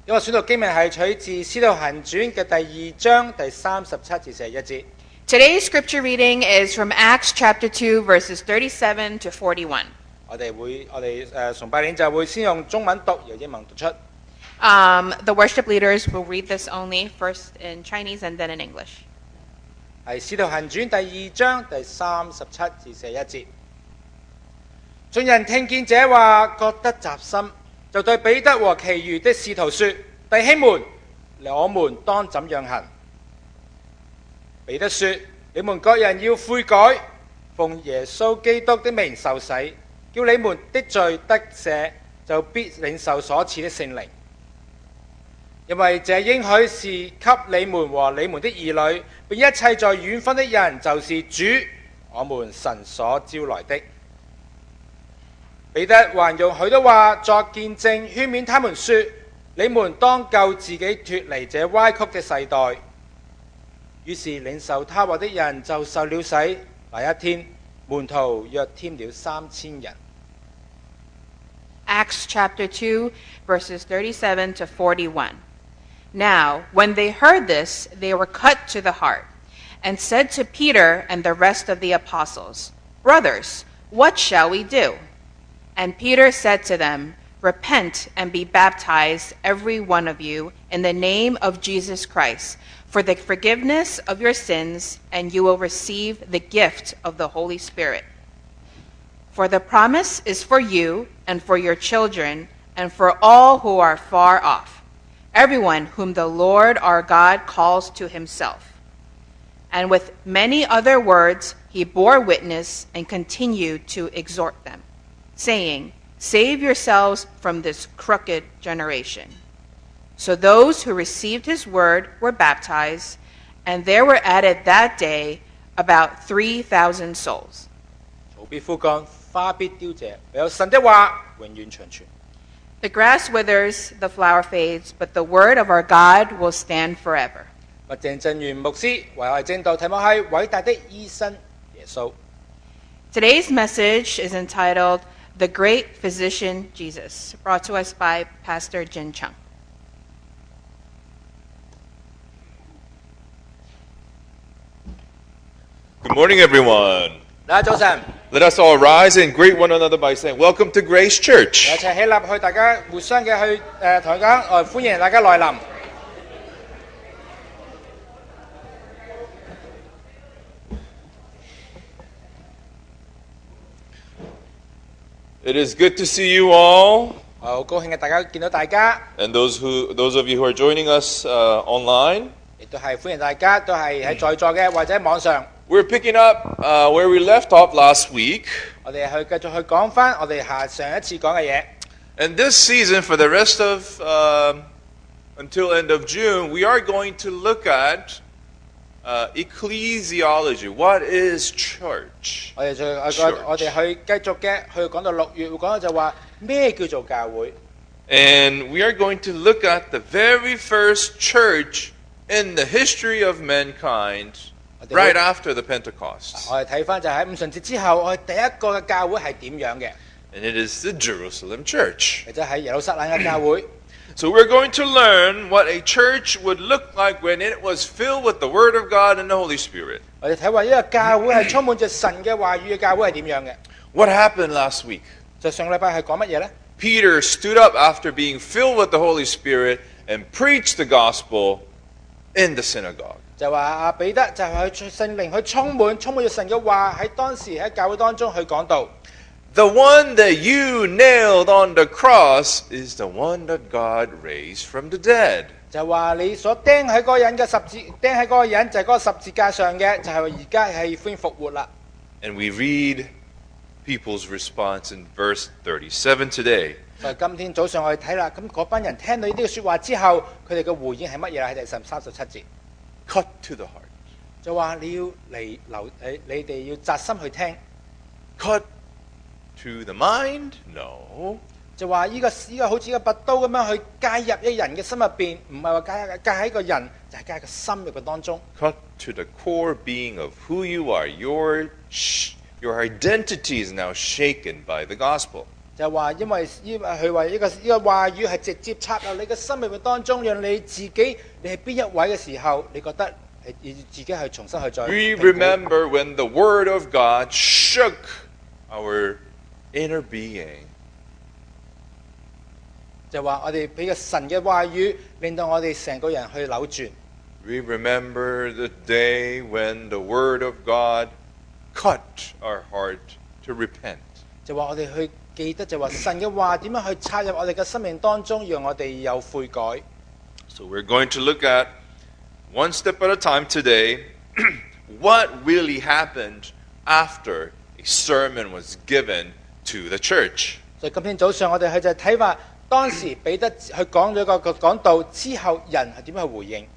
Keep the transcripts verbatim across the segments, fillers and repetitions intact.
因為選讀經文係取自《使徒行傳》嘅第二章第三十七至四十一節。 Today's scripture reading is from Acts chapter two, verses thirty-seven to forty-one. 我哋會我哋誒崇拜領袖會先用中文讀，由英文讀出。 Um, the worship leaders will read this only, first in Chinese and then in English. 係《使徒行傳》第二章第三十七至四十一節。眾人聽見這話，覺得扎心，就對彼得和其餘的使徒說：弟兄們，我們當怎樣行？彼得說：你們各人要悔改，奉耶穌基督的名受洗，叫你們的罪得赦，就必領受所賜的聖靈。因為這應許是給你們和你們的兒女，並一切在遠方的人，就是主我們神所招來的。彼得還用許多話作見證，勸勉他們說：你們當救自己脱離這歪曲的世代。於是領受他話的人就受了洗。那一天，門徒約添了三千人。 Acts chapter two, verses thirty-seven to forty-one. Now, when they heard this, they were cut to the heart, and said to Peter and the rest of the apostles, Brothers, what shall we do? And Peter said to them, Repent and be baptized, every one of you, in the name of Jesus Christ, for the forgiveness of your sins, and you will receive the gift of the Holy Spirit. For the promise is for you and for your children and for all who are far off, everyone whom the Lord our God calls to himself. And with many other words he bore witness and continued to exhort them, saying, Save yourselves from this crooked generation. So those who received his word were baptized, and there were added that day about three thousand souls. 草必枯乾，花必凋謝，唯有神的話永遠長存。 The grass withers, the flower fades, but the word of our God will stand forever. 麥鄭振元牧師為我哋正道題目係偉大的醫生耶穌。 Today's message is entitled The Great Physician Jesus, brought to us by Pastor Jin Chung. Good morning, everyone. 大家早晨， Let us all rise and greet one another by saying, Welcome to Grace 一 Church. 齊起立去，大家互相嘅去誒同佢講，誒歡迎大家來臨。 It is good to see you all, 我好高興嘅，大家見到大家， and those who, those of you who are joining us uh, online. 亦都係歡迎大家，都係喺在座嘅或者喺網上。 We're picking up uh, where we left off last week, 我哋去繼續去講翻我哋下上一次講嘅嘢。 and this season, for the rest of um until end of June, we are going to look at uh, ecclesiology. What is church? 我哋就我 Church. 我哋去繼續嘅去講到六月，會講到就話咩叫做教會。 And we are going to look at the very first church in the history of mankind right after the Pentecost. 我哋睇翻就喺五旬節之後，我哋第一個嘅教會係點樣嘅？ And it is the Jerusalem church. 或者喺耶路撒冷嘅教會。 So we're going to learn what a church would look like when it was filled with the Word of God and the Holy Spirit. 我哋睇話呢個教會係充滿着神嘅話語嘅教會係點樣嘅？ What happened last week? 就上禮拜係講乜嘢呢？ Peter stood up after being filled with the Holy Spirit and preached the gospel in the synagogue. 就話阿彼得就係佢聖靈去充滿，充滿咗神嘅話喺當時喺教會當中去講道。 The one that you nailed on the cross is the one that God raised from the dead. 就話你所釘喺嗰個人嘅十字，釘喺嗰個人就係嗰個十字架上嘅，就係話而家係歡迎復活啦。 And we read people's response in verse thirty-seven today. 就係今天早上我哋睇啦，咁嗰班人聽到呢啲嘅説話之後，佢哋嘅回應係乜嘢啦？喺第十三十七節 Cut to the heart. 就話你要嚟留誒，你哋要扎心去聽。 Cut to the mind? No. 就話呢個呢個好似個拔刀咁樣去介入一人嘅心入邊，唔係話介介喺個人，就係介喺個心入嘅當中。 Cut to the core being of who you are. Your sh- your identity is now shaken by the gospel. 就係話因為因為佢話呢個呢個話語係直接插入你嘅生命當中，讓你自己你係邊一位嘅時候，你覺得係要自己去重新去再 We 評估。 remember when the Word of God shook our inner being. 就話我哋俾個神嘅話語，令到我哋成個人去扭轉。 We remember the day when the Word of God cut our heart to repent. 就話我哋去記得就話神嘅話點樣去插入我哋嘅生命當中，讓我哋有悔改。 So we're going to look at one step at a time today what really happened after a sermon was given to the church. 所以今天早上我哋去就睇話當時彼得去講咗個個講道之後，人係點樣去回應？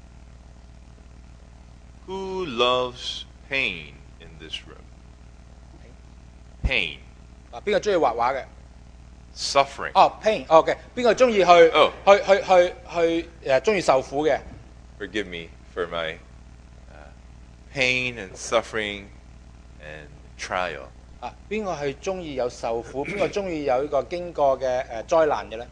Who loves pain in this room? Pain, 啊，邊個中意畫畫嘅？ suffering. 哦，pain，哦嘅，邊個中意去哦去去去去誒中意受苦嘅？ Forgive me for my uh, pain and suffering and trial. 啊，邊個係中意有受苦？邊個中意有呢個經過嘅誒災難嘅咧？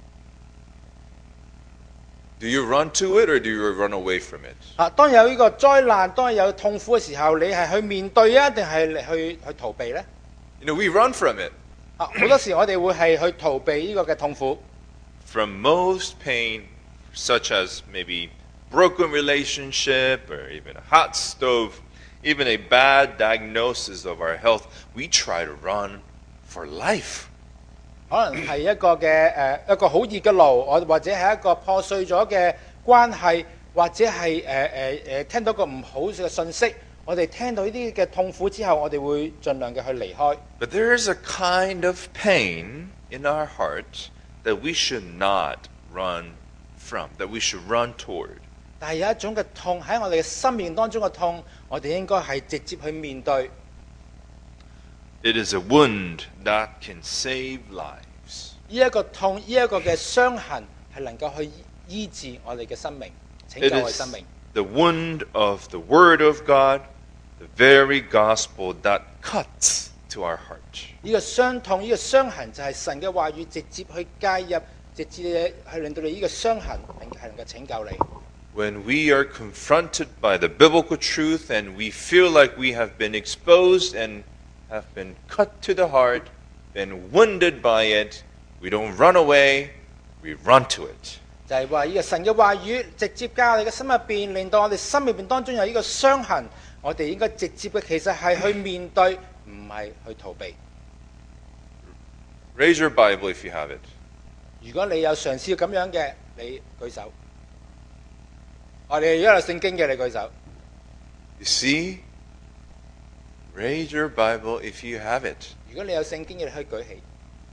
Do you run to it or do you run away from it? 啊，當有呢個災難，當有痛苦嘅時候，你係去面對啊，定係嚟去去逃避咧？ You know, we run from it. 啊，好多時我哋會係去逃避呢個嘅痛苦。 From most pain, such as maybe broken relationship or even a hot stove, even a bad diagnosis of our health, we try to run for life. 可能係一個嘅誒、呃、一個好熱嘅爐，我或者係一個破碎咗嘅關係，或者係誒誒誒聽到個唔好嘅信息，我哋聽到呢啲嘅痛苦之後，我哋會盡量嘅去離開。 But there is a kind of pain in our heart that we should not run from, that we should run toward. 但係有一種嘅痛喺我哋嘅生命當中嘅痛，我哋應該係直接去面對。 It is a wound that can save lives. 呢一個痛，呢一個嘅傷痕係能夠去醫治我哋嘅生命，拯 It 救我哋 is 生命。 the wound of the Word of God, the very gospel that cuts to our heart. 呢個傷痛，呢個傷痕就係神嘅話語直接去介入，直接去令到你呢個傷痕係能夠拯救你。 When we are confronted by the biblical truth and we feel like we have been exposed and have been cut to the heart, been wounded by it, we don't run away, we run to it. 就係話呢個神嘅話語直接加我哋嘅心入邊，令到我哋心入邊當中有呢個傷痕，我哋應該直接嘅其實係去面對，唔係去逃避。 Raise your Bible if you have it. 如果你有嘗試咁樣嘅，你舉手。我哋而家有聖經嘅，你舉手。 You see? Raise your Bible if you have it. 如果你有聖經嘅，你可以舉起。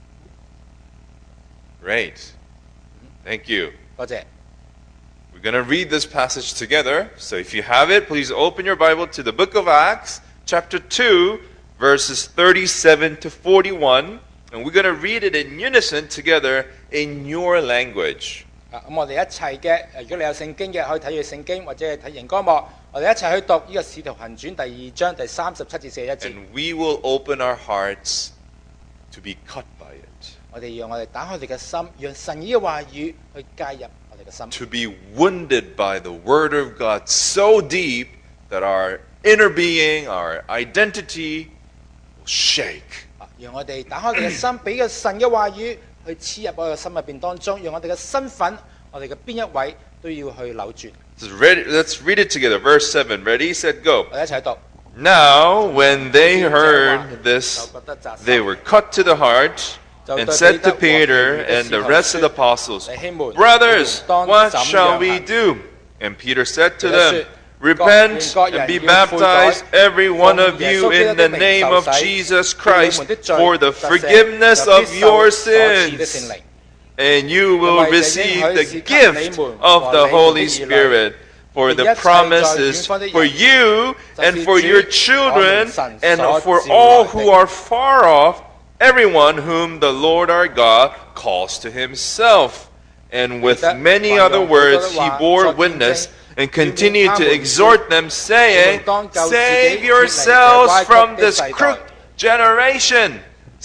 Great. Thank you. 多謝。 We're going to read this passage together. So if you have it, please open your Bible to the book of Acts, chapter two, verses thirty-seven to forty-one. And we're going to read it in unison together in your language. 啊，咁我哋一齊嘅，如果你有聖經嘅，可以睇住聖經，或者係睇熒光幕，我哋一齊去讀呢個《使徒行傳》第二章第三十七至四十一節。 And we will open our hearts to be cut by it. 我哋讓我哋打開我哋嘅心，讓神呢嘅話語去介入我哋嘅心。 To be wounded by the Word of God so deep that our inner being, our identity will shake. 啊，讓我哋打開我哋嘅心，俾個神嘅話語去刺入我哋嘅心入邊當中，讓我哋嘅身份，我哋嘅邊一位都要去扭轉。 Let's read it, let's read it together. Verse seven. Ready, set, go. 我哋一齊讀。 Now, when they heard this, they were cut to the heart and said to Peter and the rest of the apostles, Brothers, what shall we do? And Peter said to them, Repent and be baptized, every one of you, in the name of Jesus Christ, for the forgiveness of your sins, and you will receive the gift of the Holy Spirit. For the promise is for you and for your children and for all who are far off, everyone whom the Lord our God calls to himself. And with many other words he bore witness and continued to exhort them, saying, Save yourselves from this crooked generation.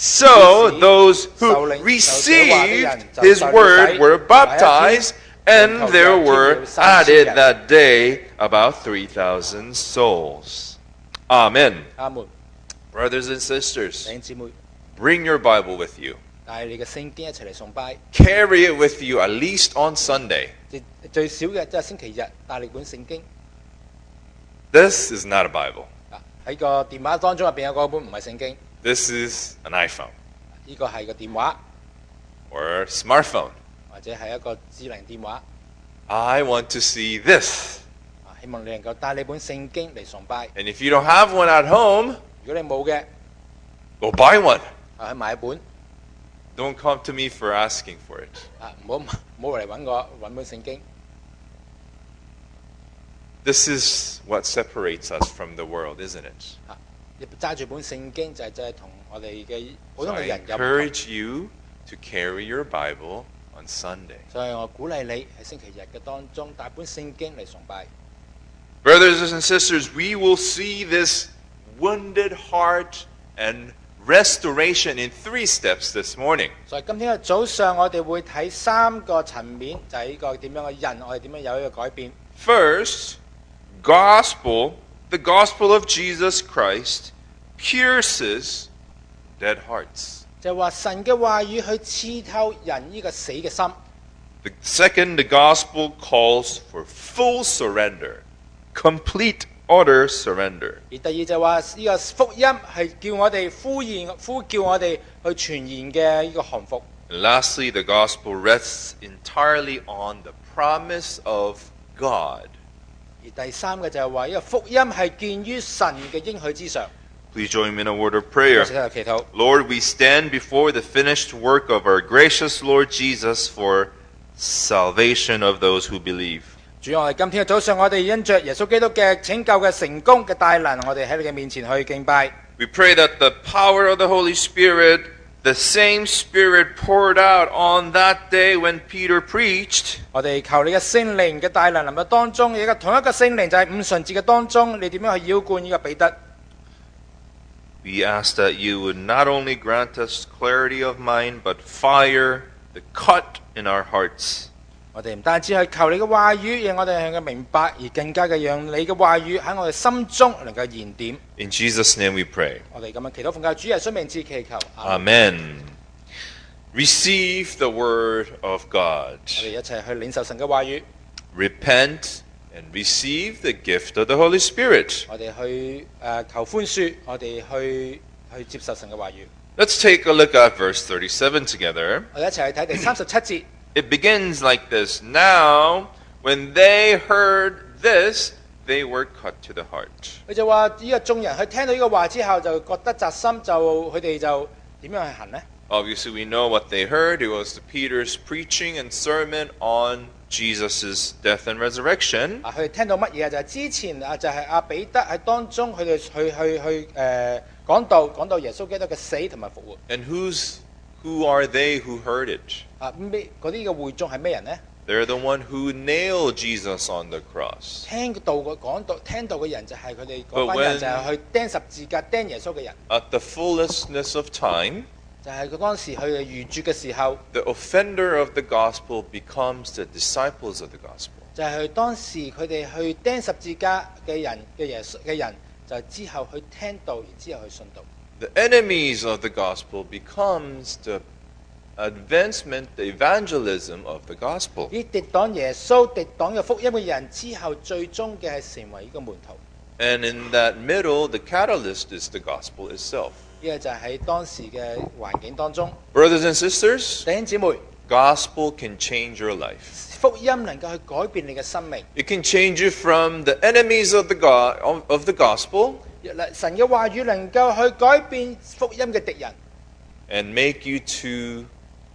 So those who received his word were baptized, and there were added that day about three thousand souls. Amen. 阿門。 Brothers and sisters, 弟兄姊妹， bring your Bible with you. 帶你嘅聖經一齊嚟崇拜， Carry it with you at least on Sunday. 最最少嘅即係星期日帶你本聖經。 This is not a Bible. 啊，喺個電話當中入邊有嗰本唔係聖經， This is an iPhone 呢個係個電話 or a smartphone. 或者係一個智能電話。 I want to see this. 啊，希望你能夠帶你本聖經嚟崇拜。 And if you don't have one at home, 如果你冇嘅， go buy one. 啊去買一本。 Don't come to me for asking for it. 啊，唔好唔好嚟揾我揾本聖經。 This is what separates us from the world, isn't it? 啊，你揸住本聖經就係就係同我哋嘅普 So 通 I 嘅人有唔同。 encourage you to carry your Bible on Sunday. 所以我鼓勵你喺星期日嘅當中帶本聖經嚟崇拜。 Brothers and sisters, we will see this wounded heart and restoration in three steps this morning. 所以今天嘅早上我哋會睇三個層面，就係呢個點樣嘅人，我哋點樣有一個改變。 First, gospel, the gospel of Jesus Christ pierces dead hearts. 就係話神嘅話語去刺透人呢個死嘅心。 The second, the gospel calls for full surrender, complete, utter surrender. 而第二就係話呢個福音係叫我哋呼籲呼叫我哋去傳言嘅呢個降服。 And lastly, the gospel rests entirely on the promise of God. 而第三個就係話呢個福音係建於神嘅應許之上。 Please join me in a word of prayer. 我哋祈禱。 Lord, we stand before the finished work of our gracious Lord Jesus for salvation of those who believe. 主，我哋今天嘅早上，我哋因着耶穌基督嘅拯救嘅成功嘅大能，我哋喺你嘅面前去敬拜。 We pray that the power of the Holy Spirit, the same Spirit poured out on that day when Peter preached, 我哋求你嘅聖靈嘅大能臨到當中，而家同一個聖靈就係五旬節嘅當中，你點樣去澆灌呢個彼得？ we ask that you would not only grant us clarity of mind, but fire the cut in our hearts. 我哋唔單止去求你嘅話語，讓我哋能夠明白，而更加嘅讓你嘅話語喺我哋心中能夠燃點。 In Jesus' name we pray. 我哋咁樣祈禱奉靠主耶穌名字祈求。阿們 Amen. Receive the word of God. 我哋一齊去領受神嘅話語， Repent and receive the gift of the Holy Spirit. 我哋去誒、呃求寬恕，我哋去去接受神嘅話語。 Let's take a look at verse thirty-seven together. 我哋一齊去睇第三十七節。 It begins like this. Now, when they heard this, they were cut to the heart. 佢就話呢個眾人去聽到呢個話之後，就覺得扎心，就佢哋就點樣去行呢？ Obviously, we know what they heard. It was Peter's preaching and sermon on Jesus' death and resurrection. 啊，佢哋聽到乜嘢啊？就係、之前啊，就係、阿彼得喺當中，佢哋去去去誒、呃、講到講到耶穌基督嘅死同埋復活。 And who's who are they who heard it? 啊，咩嗰啲嘅會眾係咩人呢？ They're the one who nailed Jesus on the cross. 聽到嘅講到聽到嘅人就係佢哋嗰 But 班 when- 人，就係去釘十字架釘耶穌嘅人， At the fullness of time, 就係佢當時佢哋愚拙嘅時候， the offender of the gospel becomes the disciples of the gospel. 就係佢當時佢哋去釘十字架嘅人嘅耶穌嘅人，就之後去聽道，然之後去信道。 The enemies of the gospel becomes the advancement, the evangelism of the gospel. 呢敵擋耶穌、敵擋嘅福音嘅人之後，最終嘅係成為呢個門徒。 And in that middle, the catalyst is the gospel itself. 呢個就係喺當時嘅環境當中， Brothers and sisters, 弟兄姊妹， gospel can change your life. 福音能夠去改變你嘅生命。 It can change you from the enemies of the God of the gospel 神嘅話語能夠去改變福音嘅敵人， and make you to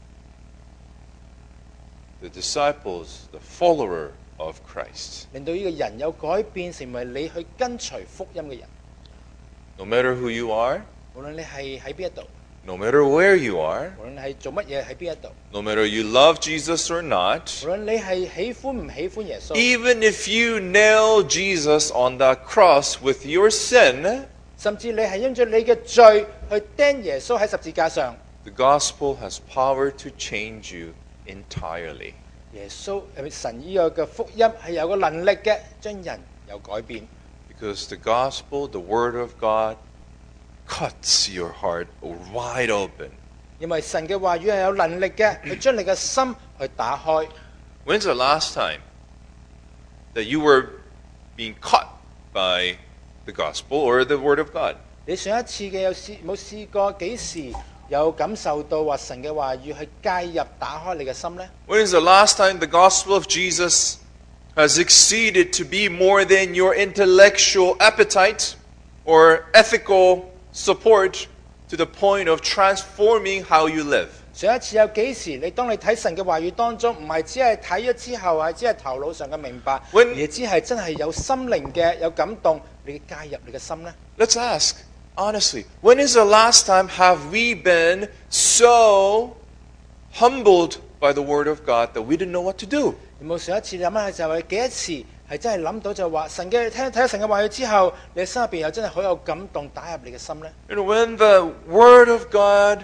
the disciples, the follower of Christ. 令到呢個人有改變，成為你去跟隨福音嘅人。 No matter who you are, 無論你係喺邊一度， no matter where you are, 無論你係做乜嘢喺邊一度， no matter you love Jesus or not, 無論你係喜歡唔喜歡耶穌， even if you nail Jesus on that cross with your sin, 甚至你係因着你嘅罪去釘耶穌喺十字架上。 The gospel has power to change you entirely. 耶穌神呢個嘅福音係有個能力嘅，將人有改變。 Because the gospel, the word of God, cuts your heart wide open. 因為神嘅話語係有能力嘅，去將你嘅心去打開。 When's the last time that you were being cut by the gospel or the word of God? 你上一次嘅有試冇試過幾時有感受到話神嘅話語去介入打開你嘅心呢？ When is the last time the gospel of Jesus has exceeded to be more than your intellectual appetite or ethical support to the point of transforming how you live? 上一次有幾時你當你睇神嘅話語當中，唔係只係睇咗之後係只係頭腦上嘅明白， When- 而只係真係有心靈嘅有感動，你介入你嘅心呢？ Let's ask, honestly, when is the last time have we been so humbled by the word of God that we didn't know what to do? 有冇上一次諗下就係幾多次係真係諗到就話神嘅聽睇咗神嘅話語之後，你心入邊又真係好有感動打入你嘅心呢？ You know, when the word of God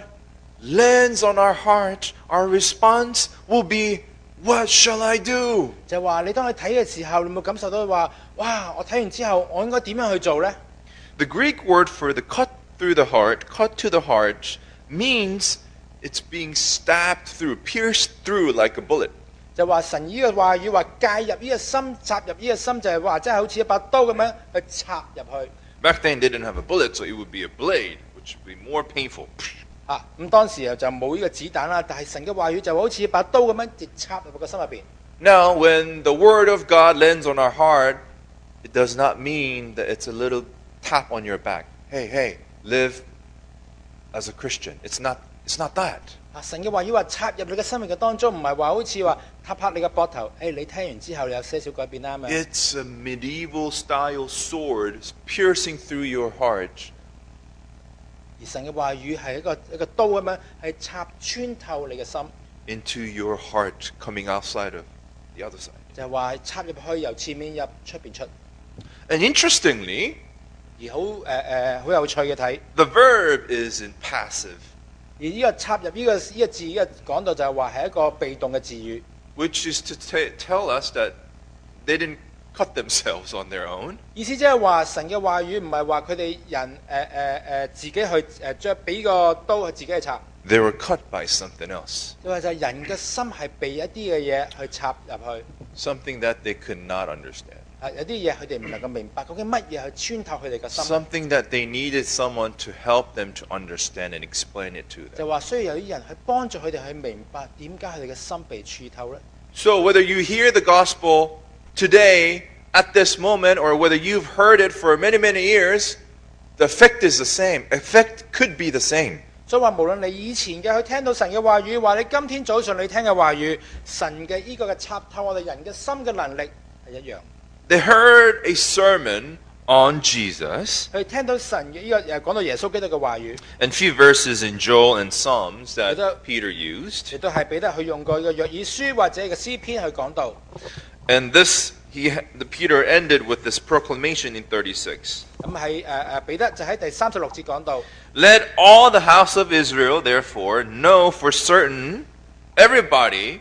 lands on our heart, our response will be, what shall I do? 就係話你當你睇嘅時候，你有冇感受到話，哇！我睇完之後，我應該點樣去做呢？ The Greek word for the cut through the heart, cut to the heart, means it's being stabbed through, pierced through like a bullet. 就話神呢個話語話介入呢個心，插入呢個心，就係話真係好似一把刀咁樣去插入去。 Back then they didn't have a bullet, so it would be a blade, which would be more painful. 啊，咁當時就冇呢個子彈啦，但係神嘅話語就好似一把刀咁樣直插入個心入邊。 Now, when the word of God lands on our heart, it does not mean that it's a little tap on your back. Hey, hey, live as a Christian. It's not, it's not that. 啊，神嘅話語話插入你嘅生命嘅當中，唔係話好似話拍拍你嘅膊頭，誒、你聽完之後你有些少改變啦咁樣。 It's a medieval style sword piercing through your heart. 而神嘅話語係一個一個刀咁樣，係插穿透你嘅心， into your heart coming outside of the other side. 就係話插入去由前面入出邊出。 And interestingly, 而好誒誒好有趣嘅睇， the verb is in passive, 而呢個插入呢、個呢、個字，呢、個講到就係話係一個被動嘅字語， which is to t- tell us that they didn't cut themselves on their own. 意思即係話神嘅話語唔係話佢哋人誒誒誒自己去誒將俾個刀去自己去插， They were cut by something else, 就話就係人嘅心係被一啲嘅嘢去插入去， something that they could not understand, 啊有啲嘢佢哋唔能夠明白究竟乜嘢去穿透佢哋嘅心， something that they needed someone to help them to understand and explain it to 就 them. 話需要有啲人去幫助佢哋去明白點解佢哋嘅心被刺透咧。 So whether you hear the gospel today at this moment or whether you've heard it for many, many years, the effect is the same. Effect could be the same. 所以話無論你以前嘅去聽到神嘅話語，話你今天早上你聽嘅話語，神嘅呢個嘅插透我哋人嘅心嘅能力係一樣。 They heard a sermon on Jesus 佢聽到神嘅呢、個誒講到耶穌基督嘅話語， and few verses in Joel and Psalms that Ito- Peter used. 亦都係彼得去用過嘅約珥書或者嘅詩篇去講到。 And this, he, the Peter ended with this proclamation in thirty-six. 咁喺誒誒彼得就喺第三十六節講到， Let all the house of Israel, therefore, know for certain, everybody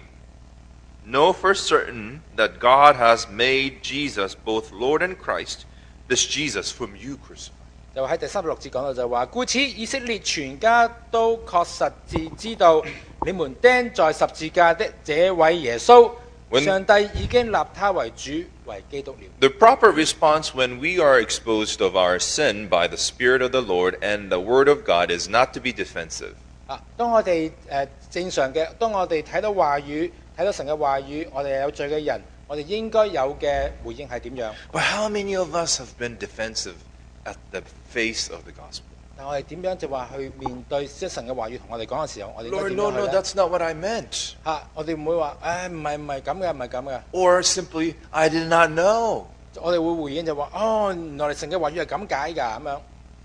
know for certain that God has made Jesus both Lord and Christ, this Jesus whom you crucified. 就喺第三十六節講到就話，故此以色列全家都確實自知道，你們釘在十字架的這位耶穌， When- 上帝已經立他為主為基督了。 The proper response when we are exposed of our sin by the Spirit of the Lord and the Word of God is not to be defensive. 啊，當我哋誒、呃正常嘅，當我哋睇到話語，睇到神嘅話語，我哋係有罪嘅人，我哋應該有嘅回應係點樣？ But how many of us have been defensive at the face of the gospel? 但我哋點樣就話去面對即係神嘅話語同我哋講嘅時候，我哋應該 Lord, 點 no, 樣 no, 去咧？ that's not what I meant. 嚇，我哋唔會話，誒唔係唔係咁嘅，唔係咁嘅。 Or simply, I did not know. 我哋會回應就話，哦，原來神嘅話語係咁解㗎，咁樣。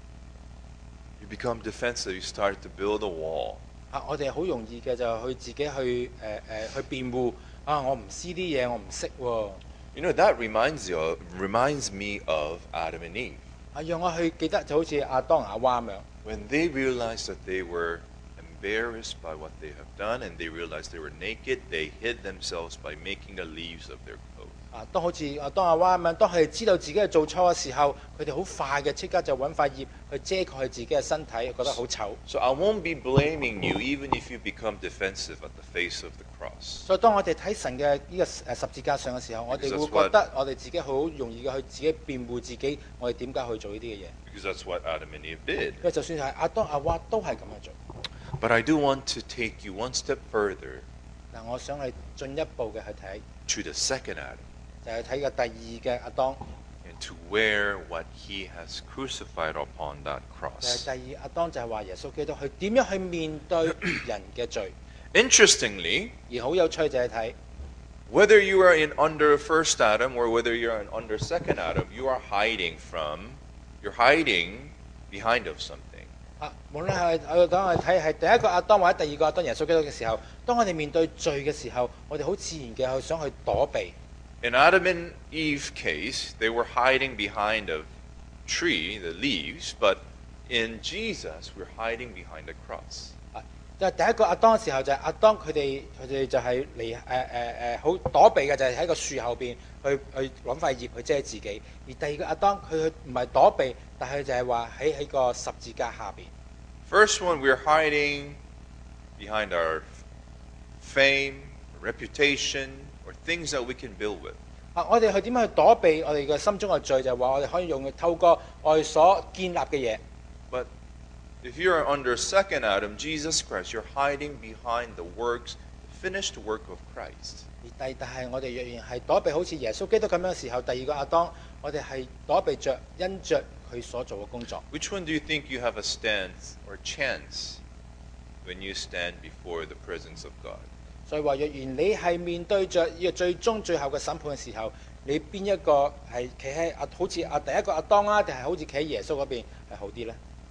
You become defensive, you start to build a wall. 啊，我哋好容易嘅就去自己去誒誒、呃、去辯護。啊，我唔知啲嘢，我唔識喎。 You know, that reminds you of, reminds me of Adam and Eve. 啊，讓我去記得就好似亞當亞娃咁樣。 When they realized that they were embarrassed by what they have done and they realized they were naked, they hid themselves by making the leaves of their clothes. 啊，當好似亞當亞娃咁樣，當佢哋知道自己係做錯嘅時候，佢哋好快嘅即刻就揾塊葉去遮蓋佢自己嘅身體，覺得好醜。 So I won't be blaming you even if you become defensive at the face of the cross. 所以當我哋睇神嘅呢個誒十字架上嘅時候，我哋會覺得我哋自己好容易嘅去自己辯護自己，我哋點解去做呢啲嘅嘢？ Because that's what Adam and Eve did. 因為就算係亞當亞娃都係咁樣做。 But I do want to take you one step further 嗱，我想去進一步嘅去睇， to the second Adam 就係睇個第二嘅亞當， and to wear what he has crucified upon that 就 cross. 係第二亞當就係話耶穌基督佢點樣去面對人嘅罪。 Interestingly, 而好有趣就係睇。 whether you are in under first Adam or whether you are in under second Adam, you are hiding from, you're hiding behind of something. 啊，無論係我等我哋睇係第一個亞當或者第二個亞當耶穌基督嘅時候，當我哋面對罪嘅時候，我哋好自然嘅去想去躲避。 In Adam and Eve case, they were hiding behind a tree, the leaves, but in Jesus, we're hiding behind the cross. 啊，即係第一個亞當嘅時候就係亞當佢哋佢哋就係離誒誒誒好躲避嘅，就係喺個樹後邊去去揾塊葉去遮自己。而第二個亞當佢唔係躲避，但係就係話喺喺個十字架下邊。 First one, we're hiding behind our fame, reputation, or things that we can build with. 啊，我哋去點樣去躲避我哋嘅心中嘅罪？就係話我哋可以用透過我哋所建立嘅嘢。 But if you're under second Adam, Jesus Christ, you're hiding behind the works, the finished work of Christ. 而第但係我哋若然係躲避好似耶穌基督咁樣嘅時候，第二個亞當，我哋係躲避着因着佢所做嘅工作。 Which one do you think you have a stance or chance when you stand before the presence of God? 所以話，若然你係面對着呢個最終最後嘅審判嘅時候，你邊一個係企喺啊好似啊第一個亞當啊，定係好似企喺耶穌嗰邊係好啲呢？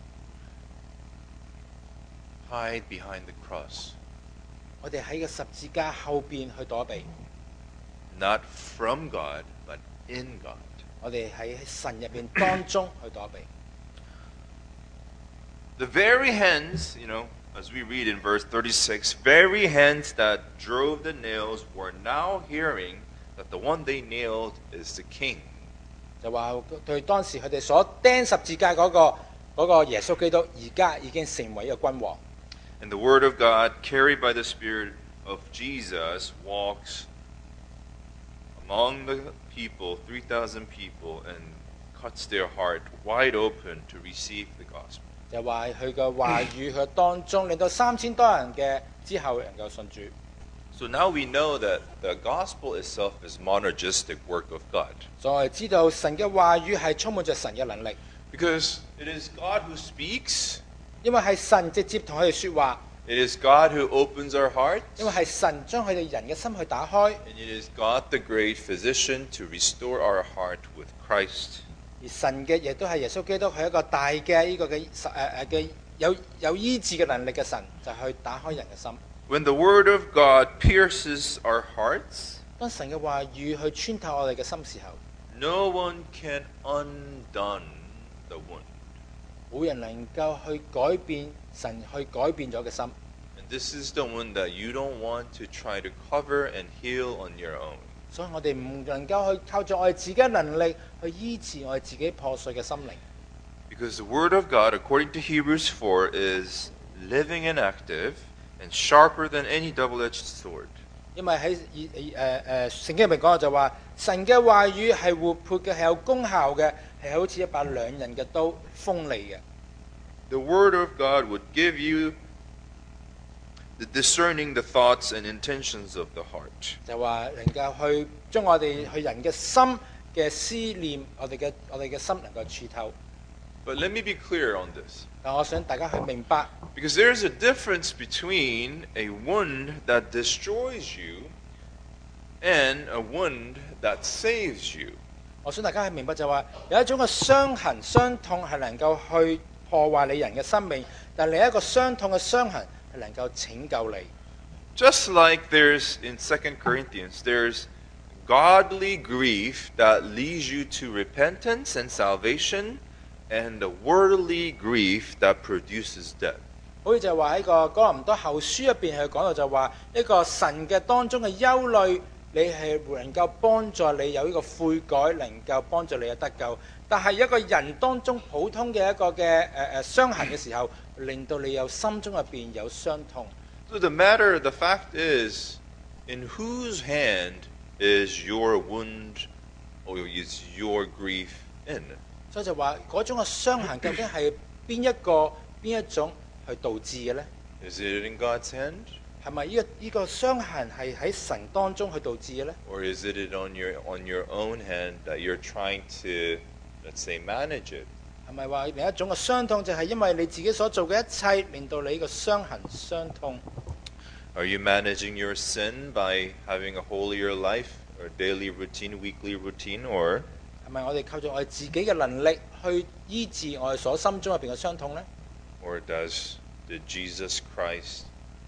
Hide behind the cross, 我哋喺個十字架後邊去躲避， not from God, but in God. 我哋喺神入邊當中去躲避。 The very hands, you know, as we read in verse thirty-six, very hands that drove the nails were now hearing that the one they nailed is the king. 就話對當時佢哋所釘十字架嗰、個嗰、個耶穌基督，而家已經成為一個君王。 And the word of God, carried by the Spirit of Jesus, walks among the people, three thousand people, and cuts their heart wide open to receive the gospel. 就話佢嘅話語佢當中，令到三千多人嘅之後能夠信主。 So now we know that the gospel itself is monergistic work of God. 所以我哋知道神嘅話語係充滿着神嘅能力， Because it is God who speaks, 因為係神直接同佢哋説話， it is God who opens our hearts, 因為係神將佢哋人嘅心去打開， and it is God the great physician to restore our heart with Christ. 而神嘅亦都係耶穌基督係一個大嘅呢個嘅誒誒嘅有有醫治嘅能力嘅神，就去打開人嘅心。 When the word of God pierces our hearts, 當神嘅話語去穿透我哋嘅心時候， no one can undone the wound. 冇人能夠去改變神去改變咗嘅心。 And this is the wound that you don't want to try to cover and heal on your own. 所以我哋唔能夠去靠住我哋自己嘅能力去醫治我哋自己破碎嘅心靈。 Because the word of God, according to Hebrews four, is living and active and sharper than any double-edged sword. 因為喺誒誒誒聖經入面講就話，神嘅話語係活潑嘅，係有功效嘅，係好似一把兩刃嘅刀，鋒利嘅。 The word of God would give you the discerning the thoughts and intentions of the heart. 就話能夠去將我哋去人嘅心嘅思念，我哋嘅我哋嘅心能夠刺透。 But let me be clear on this. 但我想大家去明白， Because there is a difference between a wound that destroys you and a wound that saves you. 我想大家去明白就話有一種嘅傷痕、傷痛係能夠去破壞你人嘅生命，但另一個傷痛嘅傷痕係能夠拯救你。 Just like there's in Second Corinthians, there's godly grief that leads you to repentance and salvation, and the worldly grief that produces death. 好似就係話喺個哥林多後書入邊係講到就話一個神嘅當中嘅憂慮，你係能夠幫助你有呢個悔改，能夠幫助你有得救。但係一個人當中普通嘅一個嘅誒誒傷痕嘅時候，令到你有心中入邊有傷痛。 So the matter, the fact is, in whose hand is your wound or is your grief in? 所以就話嗰種嘅傷痕究竟係邊一個邊一種去導致嘅呢？ Is it in God's hand? 係咪呢個呢個傷痕係喺神當中去導致嘅呢？ Or is it on your on your own hand that you're trying to, let's say, manage it? 係咪話另一種嘅傷痛就係因為你自己所做嘅一切，令到你呢個傷痕傷痛？ Are you managing your sin by having a holier life, or daily routine, weekly routine, or 係咪我哋靠住我哋自己嘅能力去醫治我哋所心中入邊嘅傷痛呢？ or does did Jesus Christ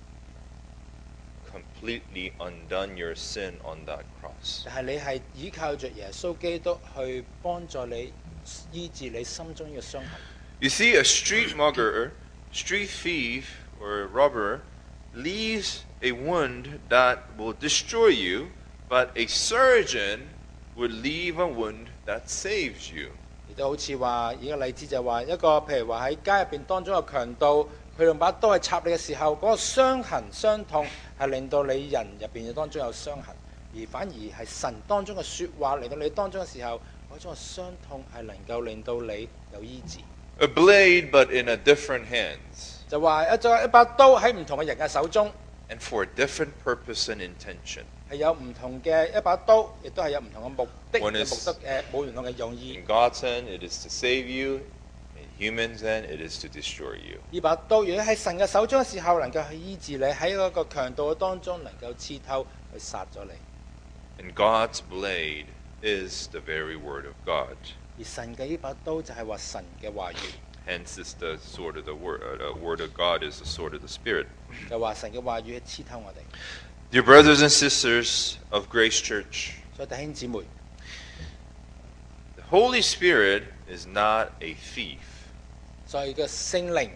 completely undone your sin on that cross? 但係你係依靠着耶穌基督去幫助你醫治你心中嘅傷痕。 You see, a street mugger, street thief, or a robber leaves a wound that will destroy you, but a surgeon would leave a wound that saves you. 亦都好似話，依個例子就話一個譬如話喺街入邊當中嘅強盜，佢用把刀去插你嘅時候，嗰、那個傷痕傷痛係令到你人入邊當中有傷痕，而反而係神當中嘅説話嚟到你當中嘅時候，嗰種嘅傷痛係能夠令到你有醫治。 A blade, but in a different hands, 就話一一把刀喺唔同嘅人嘅手中， and for a different purpose and intention. 係有唔同嘅一把刀，亦都係有唔同嘅目的嘅 One 目 is- 的誒，冇唔同嘅用意。 In God's hand, it is to save you. In humans' hand, it is to destroy you. 呢把刀如果喺神嘅手中嘅時候，能夠去醫治你；喺嗰個強盜嘅當中，能夠刺透去殺咗你。 And God's blade is the very word of God. 而神嘅呢把刀就係話神嘅話語， Hence, it's the sword of the word. Uh, the word of God is the sword of the Spirit. 就話神嘅話語係刺透我哋。 Dear brothers and sisters of Grace Church, 所以弟兄姊妹， the Holy Spirit is not a thief. 所以嘅聖靈，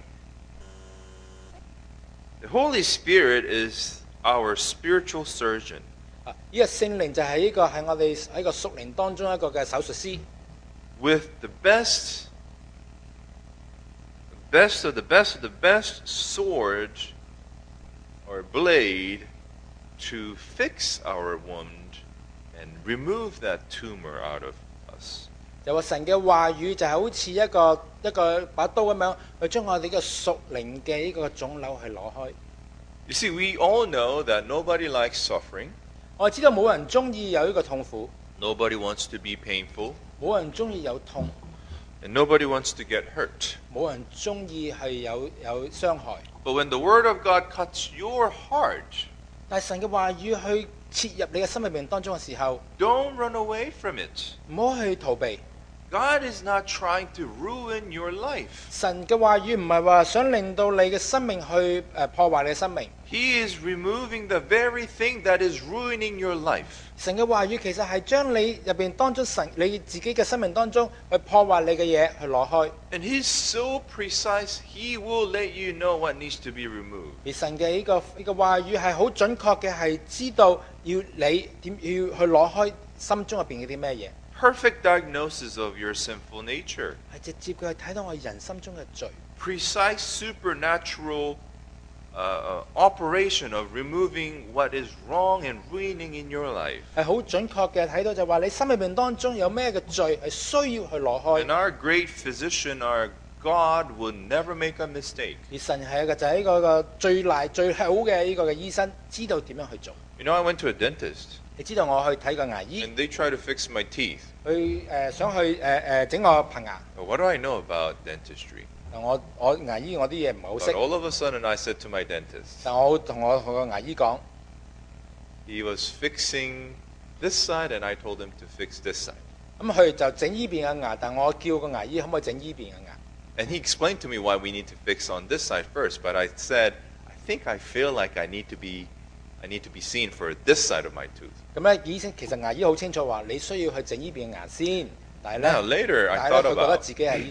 The Holy Spirit is our spiritual surgeon. 啊，呢個聖靈就係呢個係我哋喺個屬靈當中一個嘅手術師， With the best, the best of the best of the best sword or blade to fix our wound and remove that tumor out of us. 就話神嘅話語就係好似一個一個把刀咁樣，去將我哋嘅屬靈嘅呢個腫瘤去攞開。 You see, we all know that nobody likes suffering. 我知道冇人中意有呢個痛苦， Nobody wants to be painful. 冇人中意有痛， And nobody wants to get hurt. 冇人中意係有有傷害。 But when the Word of God cuts your heart, 但係神嘅話語去切入你嘅心裏面當中嘅時候， don't run away from it. 唔好去逃避。 God is not trying to ruin your life. 神嘅話語唔係話想令到你嘅生命去誒破壞你嘅生命。 He is removing the very thing that is ruining your life. 神嘅話語其實係將你入邊當中神你自己嘅生命當中去破壞你嘅嘢去攞開。 And He's so precise, He will let you know what needs to be removed. 而神嘅呢、這個呢、這個話語係好準確嘅，係知道要你點要去攞開心中入邊嘅啲咩嘢。 Perfect diagnosis of your sinful nature. 係直接佢係睇到我人心中嘅罪， Precise supernatural uh, uh, operation of removing what is wrong and ruining in your life. 係好準確嘅睇到就話你心裏邊當中有咩嘅罪係需要去攞開 And。our great physician, our God, will never make a mistake. 而神係一個就係呢個個最賴最好嘅呢個嘅醫生，知道點樣去做。 You know, I went to a dentist, 你知道我去睇個牙醫， and they try to fix my teeth. 佢誒、呃、想去誒誒、呃、整我棚牙。 But what do I know about dentistry? 嗱我我牙醫我啲嘢唔係好 But 識， all of a sudden, I said to my dentist, 但我同我同個牙醫講， he was fixing this side, and I told him to fix this side. 咁佢就整依邊嘅牙，但我叫個牙醫可唔可以整依邊嘅牙？ And he explained to me why we need to fix on this side first. But I said, I think I feel like I need to be, I need to be seen for this side of my tooth. 咁咧醫生其實牙醫好清楚話，你需要去整依邊嘅牙先，但係咧， Now later, I 但係咧 thought 佢覺得 about, 自己係呢隻牙。